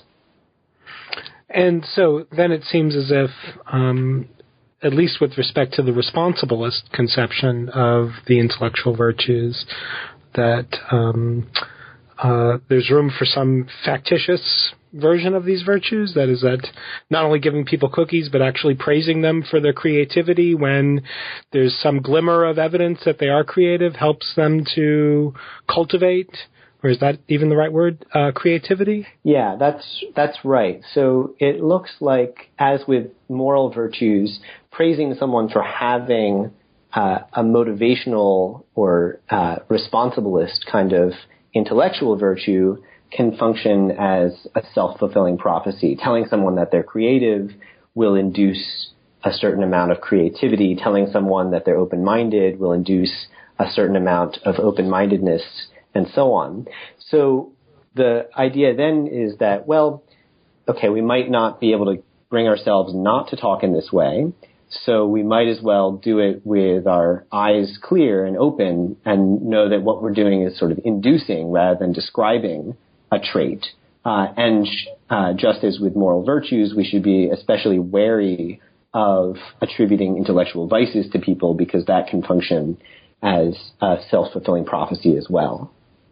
And so then it seems as if, um, at least with respect to the responsibilist conception of the intellectual virtues, that um, uh, there's room for some factitious version of these virtues. That is, that not only giving people cookies, but actually praising them for their creativity when there's some glimmer of evidence that they are creative helps them to cultivate, or is that even the right word, uh, creativity? Yeah, that's that's right. So it looks like, as with moral virtues, praising someone for having uh, a motivational or uh, responsibilist kind of intellectual virtue can function as a self-fulfilling prophecy. Telling someone that they're creative will induce a certain amount of creativity. Telling someone that they're open-minded will induce a certain amount of open-mindedness, and so on. So the idea then is that, well, okay, we might not be able to bring ourselves not to talk in this way, so we might as well do it with our eyes clear and open and know that what we're doing is sort of inducing rather than describing a trait. Uh, and uh, just as with moral virtues, we should be especially wary of attributing intellectual vices to people because that can function as a self-fulfilling prophecy as well.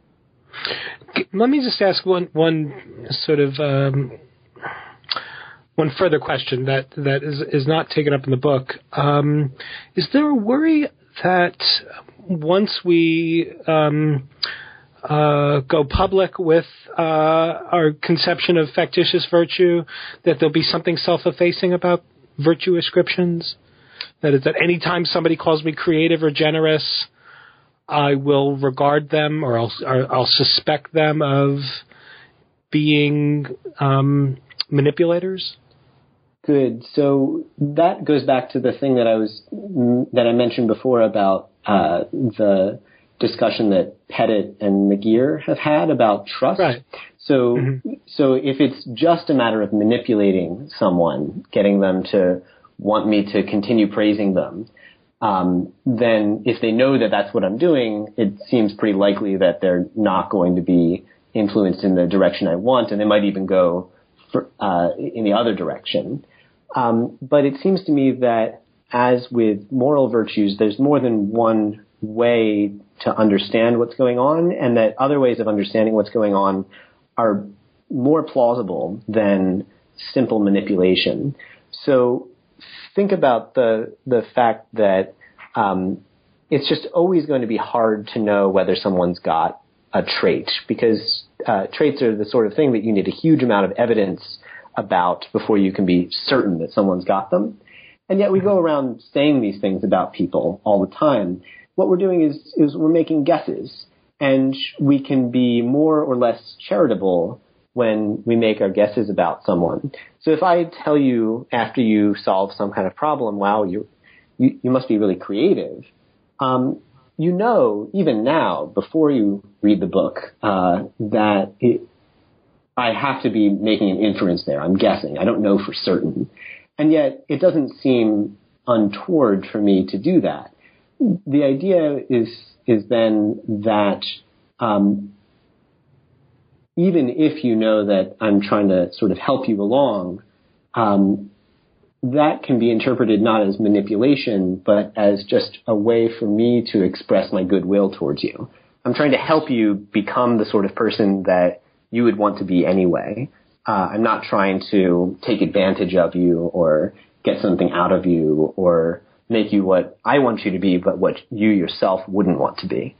Let me just ask one one sort of um, one further question that, that is, is not taken up in the book. Um, is there a worry that once we um, uh, go public with uh, our conception of factitious virtue, that there'll be something self-effacing about virtue ascriptions? That is, that any time somebody calls me creative or generous, I will regard them, or I'll, or I'll suspect them of being um, manipulators? Good. So that goes back to the thing that I was that I mentioned before about uh, the discussion that Pettit and McGeer have had about trust. Right. So, mm-hmm. so if it's just a matter of manipulating someone, getting them to want me to continue praising them, um, then if they know that that's what I'm doing, it seems pretty likely that they're not going to be influenced in the direction I want, and they might even go for, uh, in the other direction. Um, but it seems to me that, as with moral virtues, there's more than one way to understand what's going on, and that other ways of understanding what's going on are more plausible than simple manipulation. So think about the the fact that um, it's just always going to be hard to know whether someone's got a trait, because uh, traits are the sort of thing that you need a huge amount of evidence about before you can be certain that someone's got them. And yet we go around saying these things about people all the time. What we're doing is, is we're making guesses, and we can be more or less charitable when we make our guesses about someone. So if I tell you after you solve some kind of problem, wow, you you, you must be really creative, um, you know, even now, before you read the book, uh, that it, I have to be making an inference there. I'm guessing. I don't know for certain. And yet it doesn't seem untoward for me to do that. The idea is is then that um, even if you know that I'm trying to sort of help you along, um, that can be interpreted not as manipulation, but as just a way for me to express my goodwill towards you. I'm trying to help you become the sort of person that you would want to be anyway. Uh, I'm not trying to take advantage of you or get something out of you or make you what I want you to be, but what you yourself wouldn't want to be.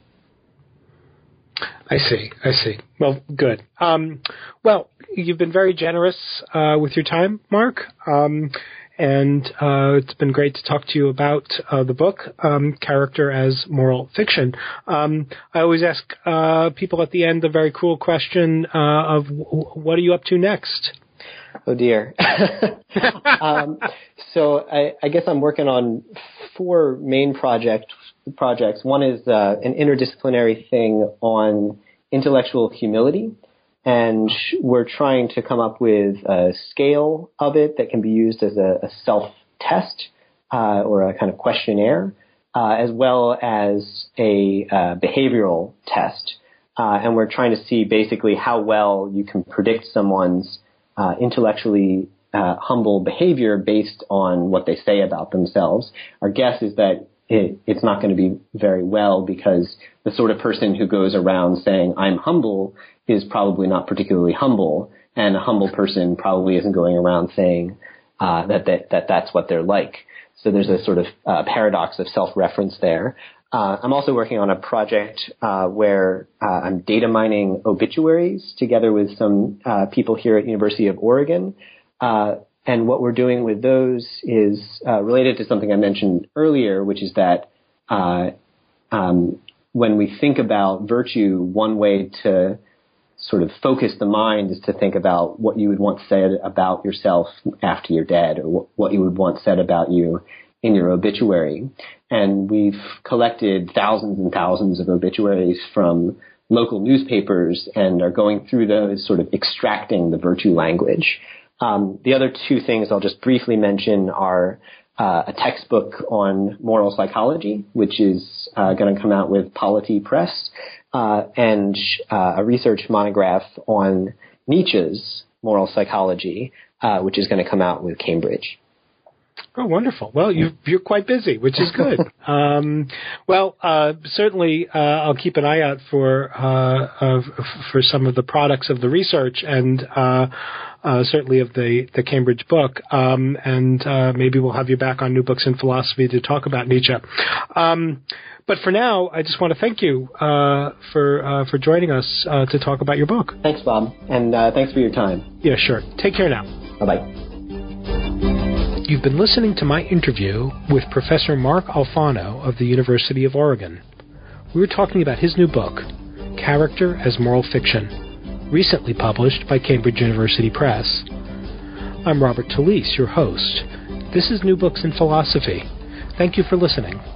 I see. I see. Well, good. Um, well, you've been very generous uh, with your time, Mark. Um, and uh, it's been great to talk to you about uh, the book, um, Character as Moral Fiction. Um, I always ask uh, people at the end the very cruel question uh, of w- what are you up to next? Oh, dear. um, so I, I guess I'm working on four main project, projects. One is uh, an interdisciplinary thing on intellectual humility. And we're trying to come up with a scale of it that can be used as a, a self-test uh, or a kind of questionnaire, uh, as well as a uh, behavioral test. Uh, and we're trying to see basically how well you can predict someone's uh, intellectually uh, humble behavior based on what they say about themselves. Our guess is that it, it's not going to be very well, because the sort of person who goes around saying, I'm humble, is probably not particularly humble, and a humble person probably isn't going around saying uh, that, that that that's what they're like. So there's a sort of uh, paradox of self-reference there. Uh, I'm also working on a project uh, where uh, I'm data mining obituaries together with some uh, people here at University of Oregon. Uh, and what we're doing with those is uh, related to something I mentioned earlier, which is that uh, um, when we think about virtue, one way to sort of focus the mind is to think about what you would want said about yourself after you're dead, or what you would want said about you in your obituary. And we've collected thousands and thousands of obituaries from local newspapers and are going through those, sort of extracting the virtue language. Um, the other two things I'll just briefly mention are uh, a textbook on moral psychology, which is uh, going to come out with Polity Press, uh, and uh, a research monograph on Nietzsche's moral psychology, uh, which is going to come out with Cambridge. Oh, wonderful. Well, you, you're quite busy, which is good. um, well, uh, certainly uh, I'll keep an eye out for uh, uh, for some of the products of the research, and uh, uh, certainly of the, the Cambridge book. Um, and uh, maybe we'll have you back on New Books in Philosophy to talk about Nietzsche. Um, but for now, I just want to thank you uh, for uh, for joining us uh, to talk about your book. Thanks, Bob, and uh, thanks for your time. Yeah, sure. Take care now. Bye-bye. You've been listening to my interview with Professor Mark Alfano of the University of Oregon. We were talking about his new book, Character as Moral Fiction, recently published by Cambridge University Press. I'm Robert Talisse, your host. This is New Books in Philosophy. Thank you for listening.